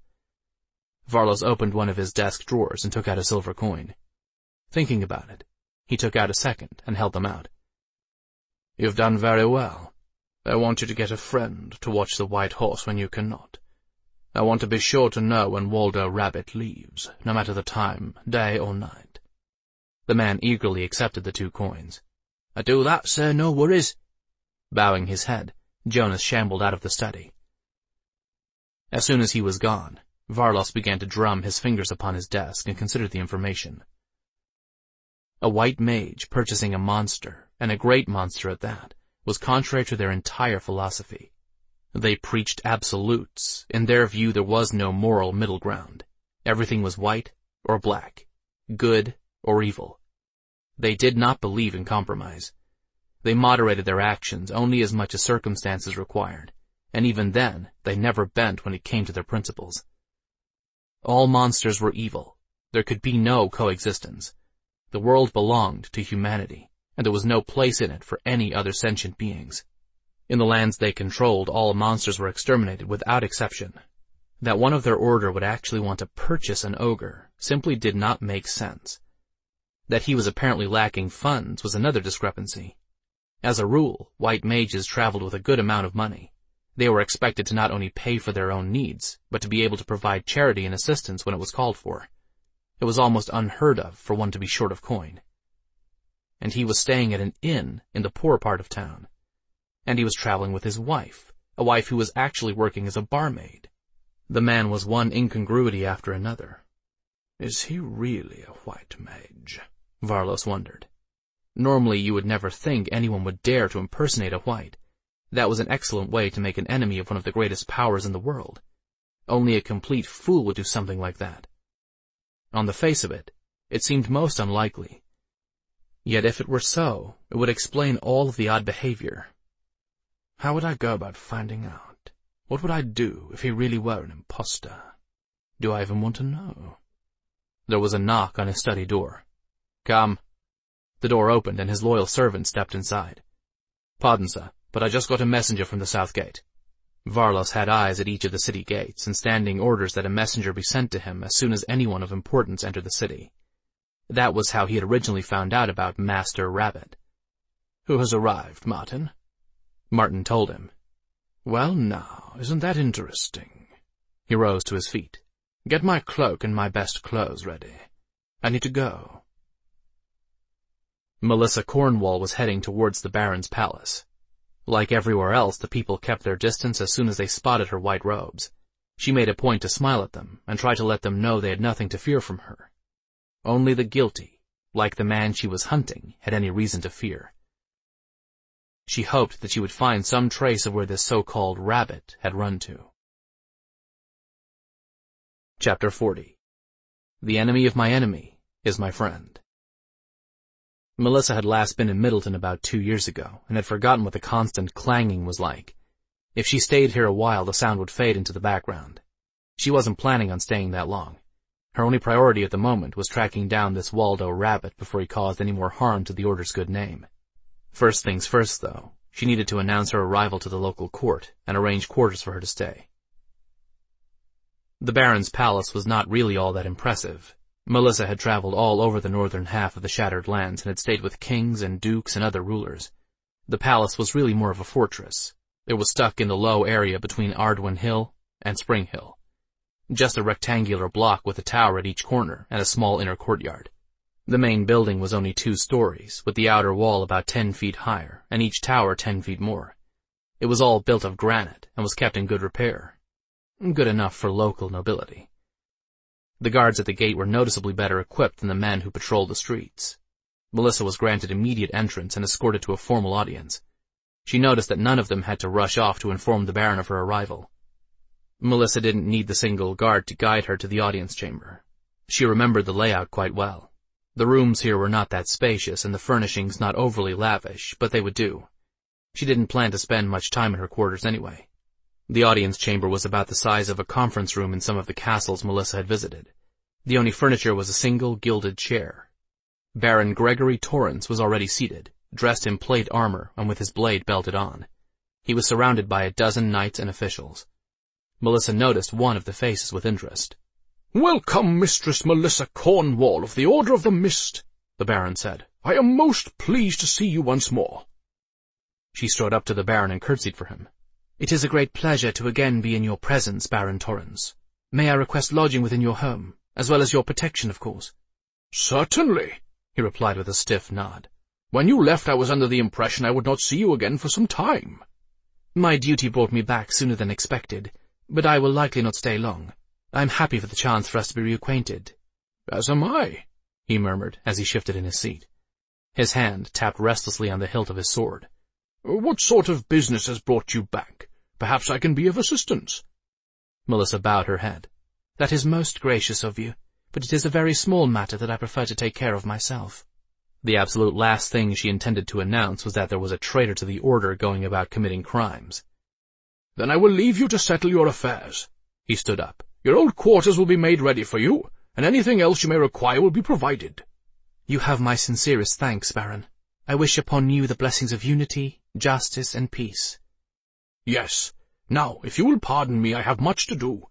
Varlos opened one of his desk drawers and took out a silver coin. Thinking about it, he took out a second and held them out. "You've done very well. I want you to get a friend to watch the White Horse when you cannot. I want to be sure to know when Waldo Rabbit leaves, no matter the time, day or night." The man eagerly accepted the 2 coins. "I do that, sir, no worries." Bowing his head, Jonas shambled out of the study. As soon as he was gone, Varlos began to drum his fingers upon his desk and consider the information. A white mage purchasing a monster, and a great monster at that, was contrary to their entire philosophy. They preached absolutes. In their view, there was no moral middle ground. Everything was white or black, good or evil. They did not believe in compromise. They moderated their actions only as much as circumstances required, and even then, they never bent when it came to their principles. All monsters were evil. There could be no coexistence. The world belonged to humanity, and there was no place in it for any other sentient beings. In the lands they controlled, all monsters were exterminated without exception. That one of their order would actually want to purchase an ogre simply did not make sense. That he was apparently lacking funds was another discrepancy. As a rule, white mages traveled with a good amount of money. They were expected to not only pay for their own needs, but to be able to provide charity and assistance when it was called for. It was almost unheard of for one to be short of coin. And he was staying at an inn in the poor part of town. And he was traveling with his wife, a wife who was actually working as a barmaid. The man was one incongruity after another. "Is he really a white mage?" Varlos wondered. Normally you would never think anyone would dare to impersonate a white. That was an excellent way to make an enemy of one of the greatest powers in the world. Only a complete fool would do something like that. On the face of it, it seemed most unlikely. Yet if it were so, it would explain all of the odd behavior. How would I go about finding out? What would I do if he really were an imposter? Do I even want to know? There was a knock on his study door. "Come." The door opened and his loyal servant stepped inside. "Pardon, sir, but I just got a messenger from the south gate." Varlos had eyes at each of the city gates and standing orders that a messenger be sent to him as soon as anyone of importance entered the city. That was how he had originally found out about Master Rabbit. "Who has arrived, Martin?" Martin told him. "Well now, isn't that interesting?" He rose to his feet. "Get my cloak and my best clothes ready. I need to go." Melissa Cornwall was heading towards the Baron's palace. Like everywhere else, the people kept their distance as soon as they spotted her white robes. She made a point to smile at them and try to let them know they had nothing to fear from her. Only the guilty, like the man she was hunting, had any reason to fear. She hoped that she would find some trace of where this so-called rabbit had run to. Chapter 40. The enemy of my enemy is my friend. Melissa had last been in Middleton about 2 years ago, and had forgotten what the constant clanging was like. If she stayed here a while, the sound would fade into the background. She wasn't planning on staying that long. Her only priority at the moment was tracking down this Waldo Rabbit before he caused any more harm to the Order's good name. First things first, though, she needed to announce her arrival to the local court and arrange quarters for her to stay. The Baron's palace was not really all that impressive. Melissa had traveled all over the northern half of the Shattered Lands and had stayed with kings and dukes and other rulers. The palace was really more of a fortress. It was stuck in the low area between Ardwin Hill and Spring Hill. Just a rectangular block with a tower at each corner and a small inner courtyard. The main building was only 2 stories, with the outer wall about 10 feet higher, and each tower 10 feet more. It was all built of granite and was kept in good repair. Good enough for local nobility. The guards at the gate were noticeably better equipped than the men who patrolled the streets. Melissa was granted immediate entrance and escorted to a formal audience. She noticed that none of them had to rush off to inform the Baron of her arrival. Melissa didn't need the single guard to guide her to the audience chamber. She remembered the layout quite well. The rooms here were not that spacious and the furnishings not overly lavish, but they would do. She didn't plan to spend much time in her quarters anyway. The audience chamber was about the size of a conference room in some of the castles Melissa had visited. The only furniture was a single gilded chair. Baron Gregory Torrance was already seated, dressed in plate armor and with his blade belted on. He was surrounded by a dozen knights and officials. Melissa noticed one of the faces with interest. "Welcome, Mistress Melissa Cornwall of the Order of the Mist," the Baron said. "I am most pleased to see you once more." She strode up to the Baron and curtsied for him. "It is a great pleasure to again be in your presence, Baron Torrance. May I request lodging within your home, as well as your protection, of course?" "Certainly," he replied with a stiff nod. "When you left, I was under the impression I would not see you again for some time." "My duty brought me back sooner than expected, but I will likely not stay long. I am happy for the chance for us to be reacquainted." "As am I," he murmured as he shifted in his seat. His hand tapped restlessly on the hilt of his sword. What sort of business has brought you back? Perhaps I can be of assistance." Melissa bowed her head. "That is most gracious of you, but it is a very small matter that I prefer to take care of myself." The absolute last thing she intended to announce was that there was a traitor to the order going about committing crimes. "Then I will leave you to settle your affairs." He stood up. "Your old quarters will be made ready for you, and anything else you may require will be provided." "You have my sincerest thanks, Baron. I wish upon you the blessings of unity, justice, and peace." "Yes. Now, if you will pardon me, I have much to do."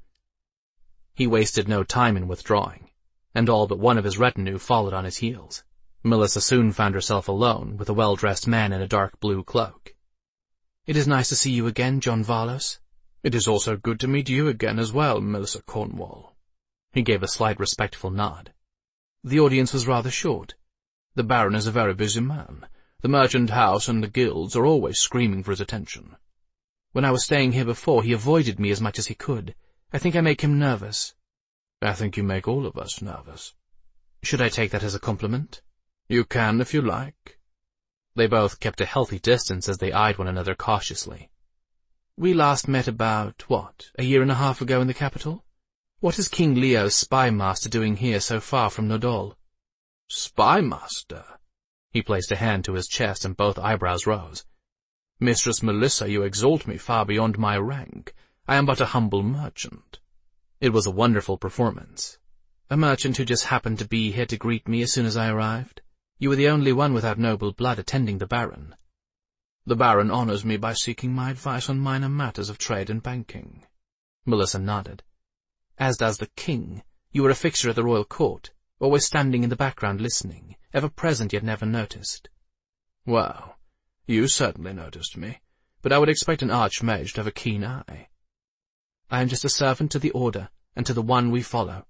He wasted no time in withdrawing, and all but one of his retinue followed on his heels. Melissa soon found herself alone with a well-dressed man in a dark blue cloak. "It is nice to see you again, John Varlos." "It is also good to meet you again as well, Melissa Cornwall." He gave a slight respectful nod. "The audience was rather short." "The Baron is a very busy man. The merchant house and the guilds are always screaming for his attention." "When I was staying here before, he avoided me as much as he could. I think I make him nervous." "I think you make all of us nervous." "Should I take that as a compliment?" "You can if you like." They both kept a healthy distance as they eyed one another cautiously. "We last met about, a year and a half ago in the capital? What is King Leo's spy master doing here so far from Nodol?" "Spy master?" He placed a hand to his chest and both eyebrows rose. "Mistress Melissa, you exalt me far beyond my rank. I am but a humble merchant." It was a wonderful performance. "A merchant who just happened to be here to greet me as soon as I arrived? You were the only one without noble blood attending the Baron." "The Baron honors me by seeking my advice on minor matters of trade and banking." Melissa nodded. "As does the king. You were a fixture at the royal court, always standing in the background listening, ever present yet never noticed." "Well, you certainly noticed me, but I would expect an archmage to have a keen eye." "I am just a servant to the order, and to the one we follow."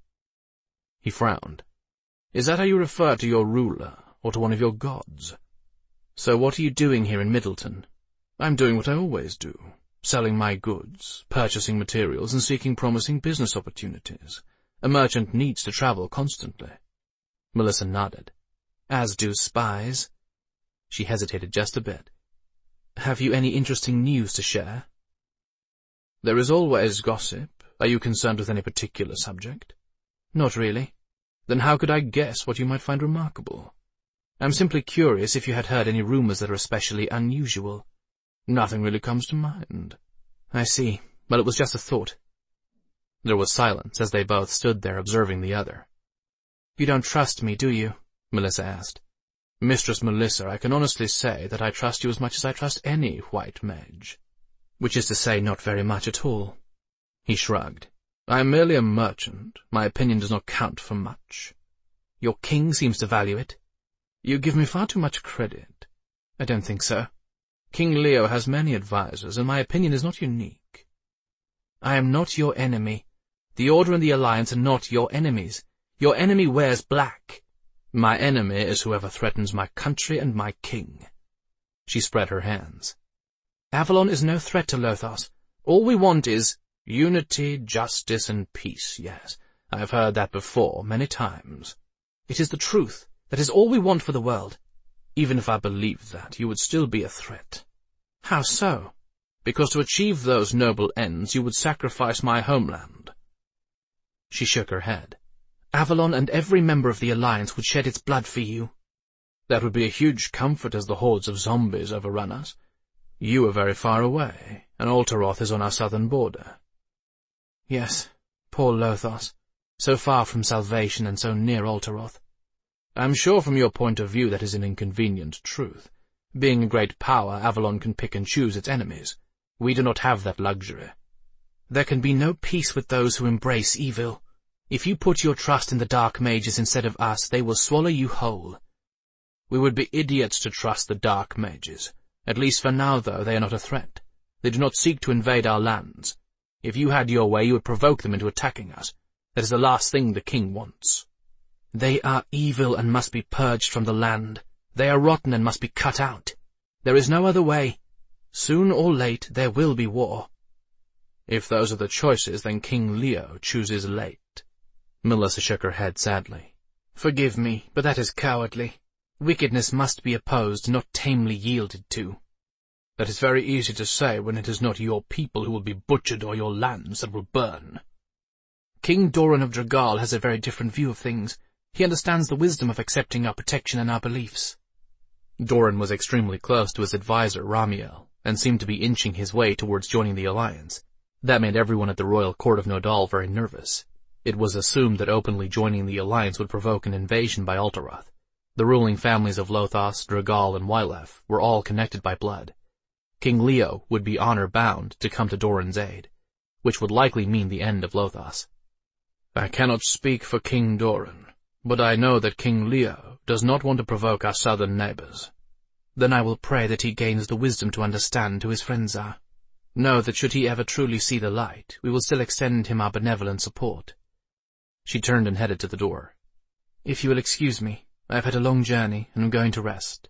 He frowned. "Is that how you refer to your ruler, or to one of your gods?" "So what are you doing here in Middleton?" "I'm doing what I always do, selling my goods, purchasing materials, and seeking promising business opportunities. A merchant needs to travel constantly." Melissa nodded. "As do spies." She hesitated just a bit. "Have you any interesting news to share?" "There is always gossip. Are you concerned with any particular subject?" "Not really." "Then how could I guess what you might find remarkable?" "I'm simply curious if you had heard any rumors that are especially unusual." "Nothing really comes to mind." "I see. Well, it was just a thought." There was silence as they both stood there observing the other. "You don't trust me, do you?" Melissa asked. "Mistress Melissa, I can honestly say that I trust you as much as I trust any white mage." "Which is to say, not very much at all." He shrugged. "I am merely a merchant. My opinion does not count for much." "Your king seems to value it." "You give me far too much credit." "I don't think so." "King Leo has many advisers, and my opinion is not unique." "I am not your enemy. The Order and the Alliance are not your enemies. Your enemy wears black." "My enemy is whoever threatens my country and my king." She spread her hands. "Avalon is no threat to Lothos. All we want is—" "Unity, justice, and peace, yes. I have heard that before, many times." "It is the truth. That is all we want for the world." "Even if I believed that, you would still be a threat." "How so?" "Because to achieve those noble ends, you would sacrifice my homeland." She shook her head. "Avalon and every member of the Alliance would shed its blood for you." "That would be a huge comfort as the hordes of zombies overrun us. You are very far away, and Alteroth is on our southern border." "Yes, poor Lothos. So far from salvation and so near Alteroth." "I'm sure from your point of view that is an inconvenient truth. Being a great power, Avalon can pick and choose its enemies. We do not have that luxury." "There can be no peace with those who embrace evil. If you put your trust in the Dark Mages instead of us, they will swallow you whole." "We would be idiots to trust the Dark Mages. At least for now, though, they are not a threat. They do not seek to invade our lands. If you had your way, you would provoke them into attacking us. That is the last thing the king wants." "They are evil and must be purged from the land. They are rotten and must be cut out. There is no other way. Soon or late, there will be war." "If those are the choices, then King Leo chooses late." Melissa shook her head sadly. "Forgive me, but that is cowardly. Wickedness must be opposed, not tamely yielded to." That is very easy to say when it is not your people who will be butchered or your lands that will burn. King Doran of Dragal has a very different view of things. He understands the wisdom of accepting our protection and our beliefs. Doran was extremely close to his advisor, Ramiel, and seemed to be inching his way towards joining the alliance. That made everyone at the royal court of Nodal very nervous. It was assumed that openly joining the alliance would provoke an invasion by Ultarath. The ruling families of Lothos, Dragal, and Wylef were all connected by blood. King Leo would be honor-bound to come to Doran's aid, which would likely mean the end of Lothos. I cannot speak for King Doran, but I know that King Leo does not want to provoke our southern neighbors. Then I will pray that he gains the wisdom to understand who his friends are. Know that should he ever truly see the light, we will still extend him our benevolent support. She turned and headed to the door. If you will excuse me, I have had a long journey and am going to rest.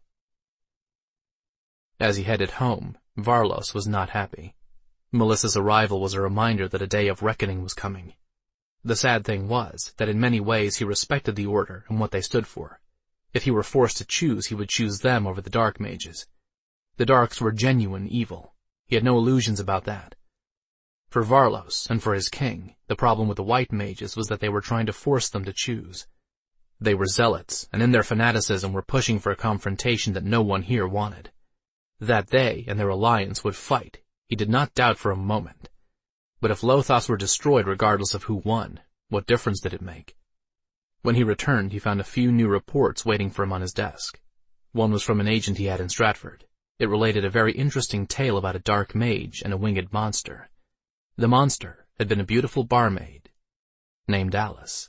As he headed home, Varlos was not happy. Melissa's arrival was a reminder that a day of reckoning was coming. The sad thing was that in many ways he respected the Order and what they stood for. If he were forced to choose, he would choose them over the Dark Mages. The Darks were genuine evil. He had no illusions about that. For Varlos, and for his king, the problem with the White Mages was that they were trying to force them to choose. They were zealots, and in their fanaticism were pushing for a confrontation that no one here wanted. That they and their alliance would fight, he did not doubt for a moment. But if Lothos were destroyed regardless of who won, what difference did it make? When he returned, he found a few new reports waiting for him on his desk. One was from an agent he had in Stratford. It related a very interesting tale about a dark mage and a winged monster. The monster had been a beautiful barmaid named Alice.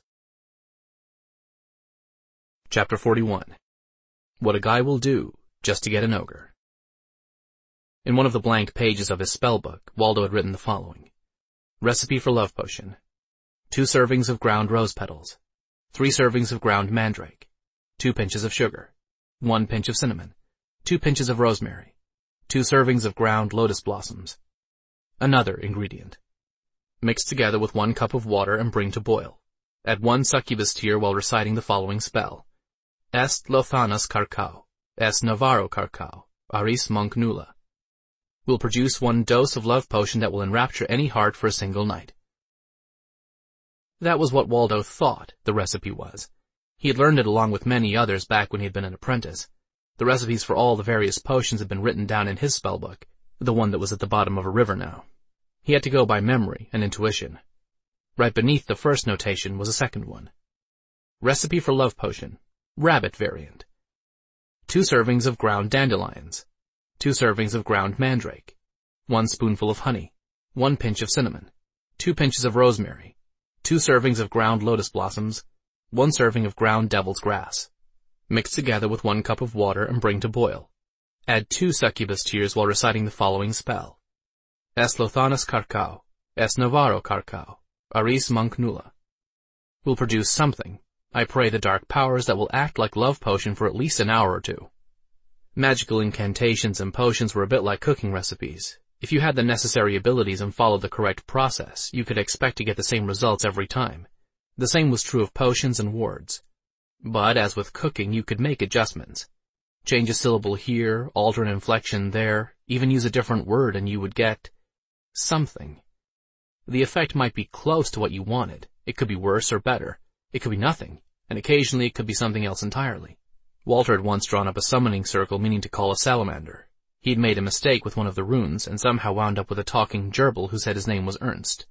Chapter 41. What a Guy Will Do Just to Get an Ogre. In one of the blank pages of his spellbook, Waldo had written the following. Recipe for love potion. 2 servings of ground rose petals. 3 servings of ground mandrake. 2 pinches of sugar. 1 pinch of cinnamon. 2 pinches of rosemary. 2 servings of ground lotus blossoms. Another ingredient. Mix together with 1 cup of water and bring to boil. Add 1 succubus tear while reciting the following spell. Est Lothanas Carcao. Est Navarro Carcao. Aris Monk Nulla. Will produce 1 dose of love potion that will enrapture any heart for a single night. That was what Waldo thought the recipe was. He had learned it along with many others back when he had been an apprentice. The recipes for all the various potions had been written down in his spellbook, the one that was at the bottom of a river now. He had to go by memory and intuition. Right beneath the first notation was a second one. Recipe for love potion, rabbit variant. 2 servings of ground dandelions. 2 servings of ground mandrake, 1 spoonful of honey, 1 pinch of cinnamon, 2 pinches of rosemary, 2 servings of ground lotus blossoms, 1 serving of ground devil's grass. Mix together with 1 cup of water and bring to boil. Add 2 succubus tears while reciting the following spell. Est Lothanas Carcao, Est Navarro Carcao, Aris Monk Nulla. Will produce something. I pray the dark powers that will act like love potion for at least an hour or 2. Magical incantations and potions were a bit like cooking recipes. If you had the necessary abilities and followed the correct process, you could expect to get the same results every time. The same was true of potions and wards. But as with cooking, you could make adjustments. Change a syllable here, alter an inflection there, even use a different word and you would get something. The effect might be close to what you wanted. It could be worse or better. It could be nothing, and occasionally it could be something else entirely. Walter had once drawn up a summoning circle meaning to call a salamander. He'd made a mistake with one of the runes and somehow wound up with a talking gerbil who said his name was Ernst.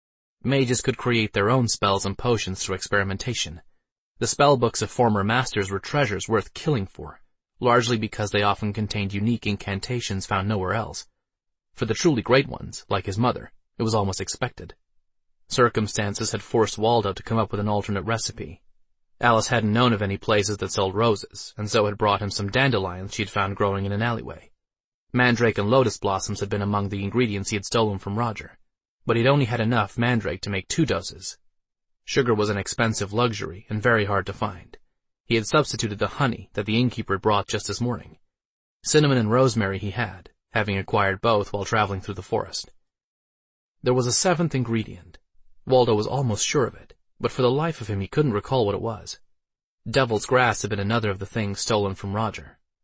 Mages could create their own spells and potions through experimentation. The spellbooks of former masters were treasures worth killing for, largely because they often contained unique incantations found nowhere else. For the truly great ones, like his mother, it was almost expected. Circumstances had forced Waldo to come up with an alternate recipe. Alice hadn't known of any places that sold roses, and so had brought him some dandelions she'd found growing in an alleyway. Mandrake and lotus blossoms had been among the ingredients he had stolen from Roger, but he'd only had enough mandrake to make 2 doses. Sugar was an expensive luxury and very hard to find. He had substituted the honey that the innkeeper brought just this morning. Cinnamon and rosemary he had, having acquired both while traveling through the forest. There was a 7th ingredient. Waldo was almost sure of it, but for the life of him he couldn't recall what it was. Devil's grass had been another of the things stolen from Roger.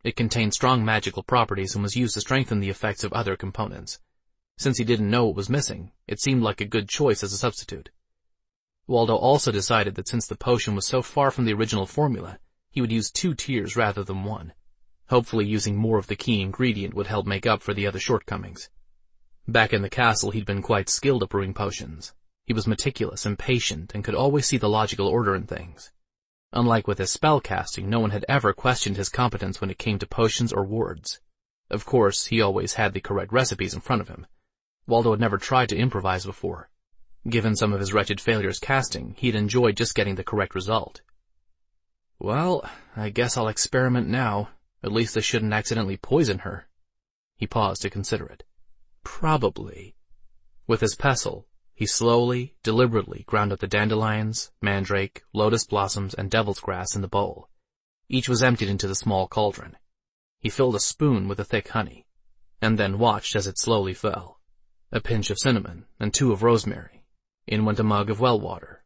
It contained strong magical properties and was used to strengthen the effects of other components. Since he didn't know what was missing, it seemed like a good choice as a substitute. Waldo also decided that since the potion was so far from the original formula, he would use 2 tiers rather than 1. Hopefully using more of the key ingredient would help make up for the other shortcomings. Back in the castle, he'd been quite skilled at brewing potions. He was meticulous and patient and could always see the logical order in things. Unlike with his spellcasting, no one had ever questioned his competence when it came to potions or wards. Of course, he always had the correct recipes in front of him. Waldo had never tried to improvise before. Given some of his wretched failures casting, he'd enjoyed just getting the correct result. Well, I guess I'll experiment now. At least I shouldn't accidentally poison her. He paused to consider it. Probably. With his pestle, he slowly, deliberately ground up the dandelions, mandrake, lotus blossoms, and devil's grass in the bowl. Each was emptied into the small cauldron. He filled a spoon with the thick honey, and then watched as it slowly fell. A pinch of cinnamon, and 2 of rosemary. In went a mug of well water.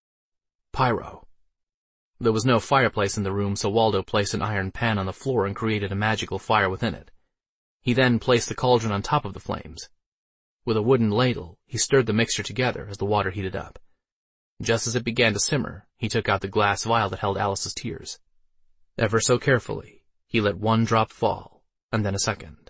Pyro. There was no fireplace in the room, so Waldo placed an iron pan on the floor and created a magical fire within it. He then placed the cauldron on top of the flames. With a wooden ladle, he stirred the mixture together as the water heated up. Just as it began to simmer, he took out the glass vial that held Alice's tears. Ever so carefully, he let 1 drop fall, and then a second.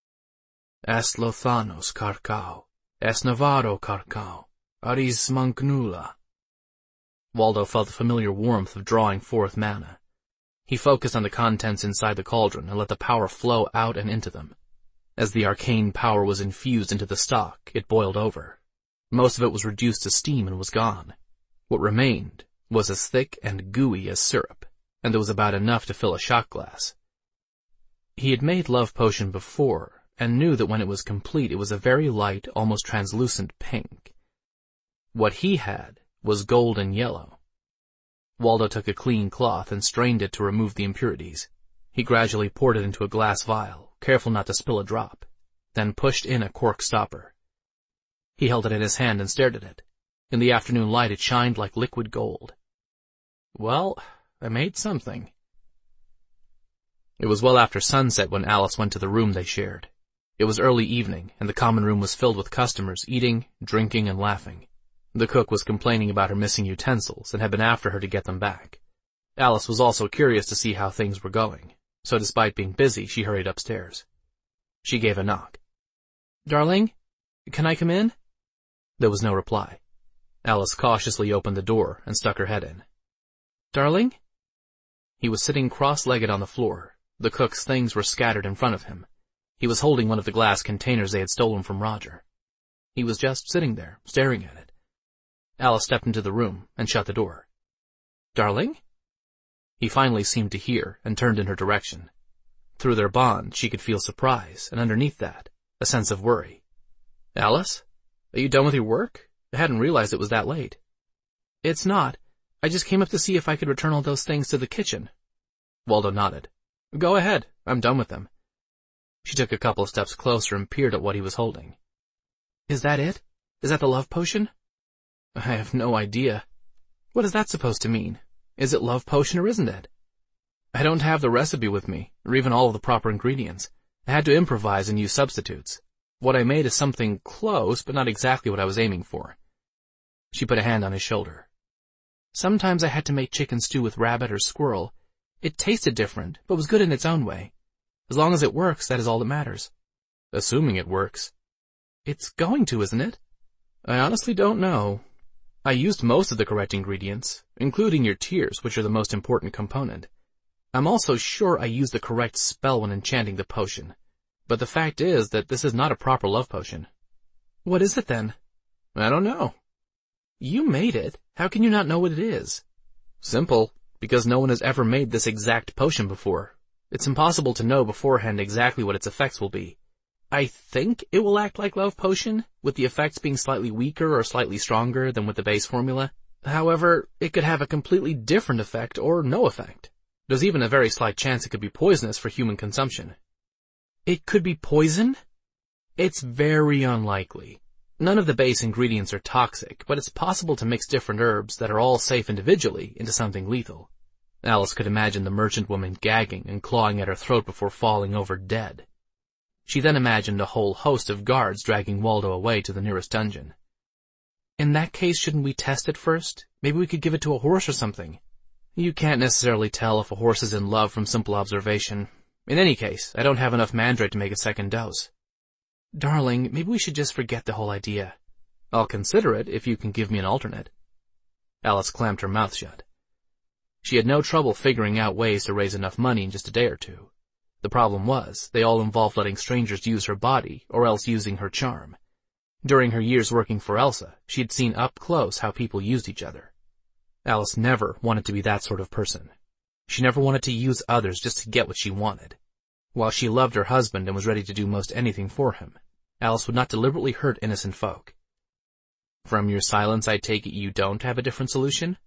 Es Lothanos Carcao, es Navarro Carcao, Aris Mancnula. Waldo felt the familiar warmth of drawing forth mana. He focused on the contents inside the cauldron and let the power flow out and into them. As the arcane power was infused into the stock, it boiled over. Most of it was reduced to steam and was gone. What remained was as thick and gooey as syrup, and there was about enough to fill a shot glass. He had made love potion before, and knew that when it was complete it was a very light, almost translucent pink. What he had was golden yellow. Waldo took a clean cloth and strained it to remove the impurities. He gradually poured it into a glass vial, careful not to spill a drop, then pushed in a cork stopper. He held it in his hand and stared at it. In the afternoon light it shined like liquid gold. Well, I made something. It was well after sunset when Alice went to the room they shared. It was early evening, and the common room was filled with customers eating, drinking, and laughing. The cook was complaining about her missing utensils and had been after her to get them back. Alice was also curious to see how things were going, so despite being busy, she hurried upstairs. She gave a knock. "Darling, can I come in?" There was no reply. Alice cautiously opened the door and stuck her head in. "Darling?" He was sitting cross-legged on the floor. The cook's things were scattered in front of him. He was holding one of the glass containers they had stolen from Roger. He was just sitting there, staring at it. Alice stepped into the room and shut the door. "Darling?" He finally seemed to hear and turned in her direction. Through their bond, she could feel surprise, and underneath that, a sense of worry. "Alice? Are you done with your work? I hadn't realized it was that late." "It's not. I just came up to see if I could return all those things to the kitchen." Waldo nodded. "Go ahead. I'm done with them." She took a couple of steps closer and peered at what he was holding. "Is that it? Is that the love potion?" "I have no idea." "What is that supposed to mean? Is it love potion or isn't it?" "I don't have the recipe with me, or even all of the proper ingredients. I had to improvise and use substitutes. What I made is something close, but not exactly what I was aiming for." She put a hand on his shoulder. "Sometimes I had to make chicken stew with rabbit or squirrel. It tasted different, but was good in its own way. As long as it works, that is all that matters." "Assuming it works." "It's going to, isn't it?" "I honestly don't know. I used most of the correct ingredients, including your tears, which are the most important component. I'm also sure I used the correct spell when enchanting the potion. But the fact is that this is not a proper love potion." "What is it then?" "I don't know." "You made it. How can you not know what it is?" "Simple, because no one has ever made this exact potion before. It's impossible to know beforehand exactly what its effects will be. I think it will act like love potion, with the effects being slightly weaker or slightly stronger than with the base formula. However, it could have a completely different effect or no effect. There's even a very slight chance it could be poisonous for human consumption." "It could be poison?" "It's very unlikely. None of the base ingredients are toxic, but it's possible to mix different herbs that are all safe individually into something lethal. Alice could imagine the merchant woman gagging and clawing at her throat before falling over dead. She then imagined a whole host of guards dragging Waldo away to the nearest dungeon. In that case, shouldn't we test it first? Maybe we could give it to a horse or something. You can't necessarily tell if a horse is in love from simple observation. In any case, I don't have enough mandrake to make a second dose. Darling, maybe we should just forget the whole idea. I'll consider it if you can give me an alternate. Alice clamped her mouth shut. She had no trouble figuring out ways to raise enough money in just a day or two. The problem was, they all involved letting strangers use her body, or else using her charm. During her years working for Elsa, she had seen up close how people used each other. Alice never wanted to be that sort of person. She never wanted to use others just to get what she wanted. While she loved her husband and was ready to do most anything for him, Alice would not deliberately hurt innocent folk. From your silence, I take it you don't have a different solution?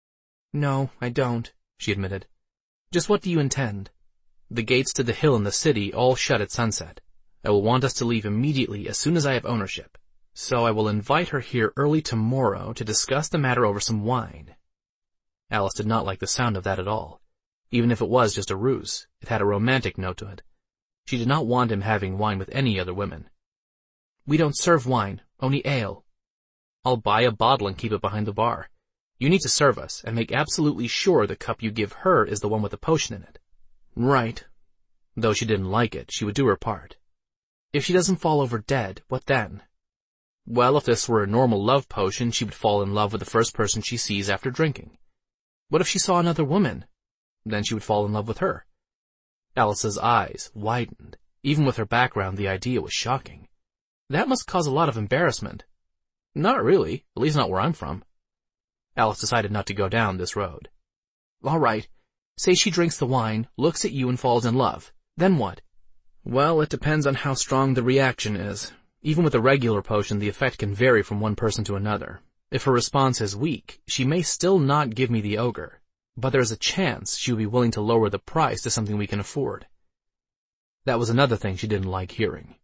No, I don't, she admitted. Just what do you intend? The gates to the hill in the city all shut at sunset. I will want us to leave immediately as soon as I have ownership. So I will invite her here early tomorrow to discuss the matter over some wine. Alice did not like the sound of that at all. Even if it was just a ruse, it had a romantic note to it. She did not want him having wine with any other women. We don't serve wine, only ale. I'll buy a bottle and keep it behind the bar. You need to serve us, and make absolutely sure the cup you give her is the one with the potion in it. Right. Though she didn't like it, she would do her part. If she doesn't fall over dead, what then? Well, if this were a normal love potion, she would fall in love with the first person she sees after drinking. What if she saw another woman? Then she would fall in love with her. Alice's eyes widened. Even with her background, the idea was shocking. That must cause a lot of embarrassment. Not really, at least not where I'm from. Alice decided not to go down this road. All right. Say she drinks the wine, looks at you and falls in love. Then what? Well, it depends on how strong the reaction is. Even with a regular potion, the effect can vary from one person to another. If her response is weak, she may still not give me the ogre, but there's a chance she will be willing to lower the price to something we can afford. That was another thing she didn't like hearing.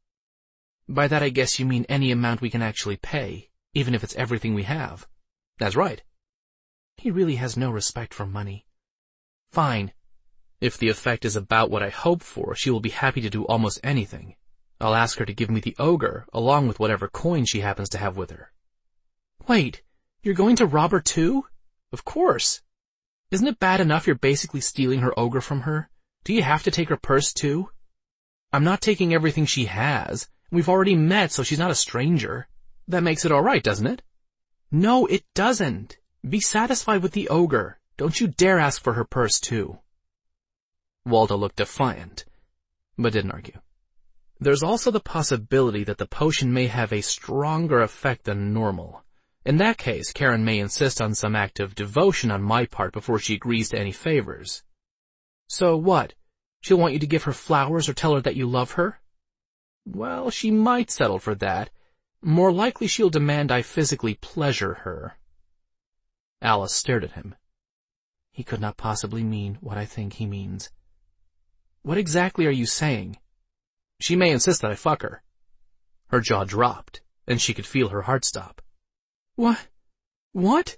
By that I guess you mean any amount we can actually pay, even if it's everything we have. That's right. He really has no respect for money. Fine. If the effect is about what I hope for, she will be happy to do almost anything. I'll ask her to give me the ogre, along with whatever coin she happens to have with her. Wait, you're going to rob her too? Of course. Isn't it bad enough you're basically stealing her ogre from her? Do you have to take her purse too? I'm not taking everything she has. We've already met, so she's not a stranger. That makes it all right, doesn't it? No, it doesn't. Be satisfied with the ogre. Don't you dare ask for her purse too. Waldo looked defiant, but didn't argue. There's also the possibility that the potion may have a stronger effect than normal. In that case, Karen may insist on some act of devotion on my part before she agrees to any favors. So what? She'll want you to give her flowers or tell her that you love her? Well, she might settle for that. More likely she'll demand I physically pleasure her. Alice stared at him. He could not possibly mean what I think he means. What exactly are you saying? She may insist that I fuck her. Her jaw dropped, and she could feel her heart stop. What? What?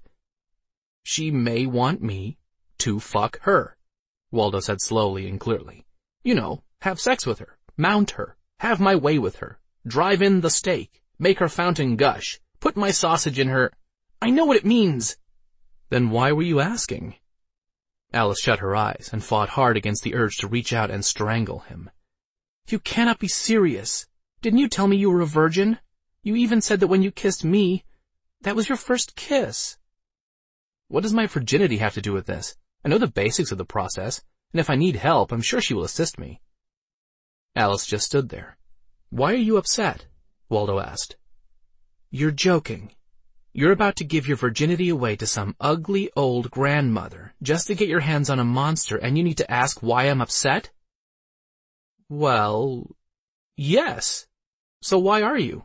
She may want me to fuck her, Waldo said slowly and clearly. You know, have sex with her, mount her, have my way with her, drive in the steak, make her fountain gush, put my sausage in her. I know what it means. Then why were you asking? Alice shut her eyes and fought hard against the urge to reach out and strangle him. You cannot be serious. Didn't you tell me you were a virgin? You even said that when you kissed me, that was your first kiss. What does my virginity have to do with this? I know the basics of the process, and if I need help, I'm sure she will assist me. Alice just stood there. Why are you upset? Waldo asked. You're joking. You're about to give your virginity away to some ugly old grandmother just to get your hands on a monster, and you need to ask why I'm upset? Well, yes. So why are you?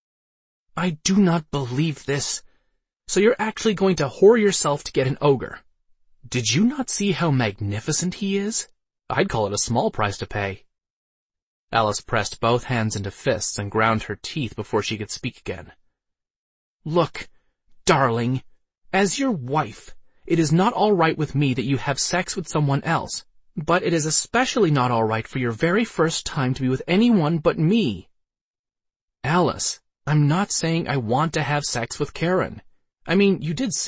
I do not believe this. So you're actually going to whore yourself to get an ogre. Did you not see how magnificent he is? I'd call it a small price to pay. Alice pressed both hands into fists and ground her teeth before she could speak again. Look, darling, as your wife, It is not all right with me that you have sex with someone else, but it is especially not all right for your very first time to be with anyone but me. Alice, I'm not saying I want to have sex with Karen. I mean, you did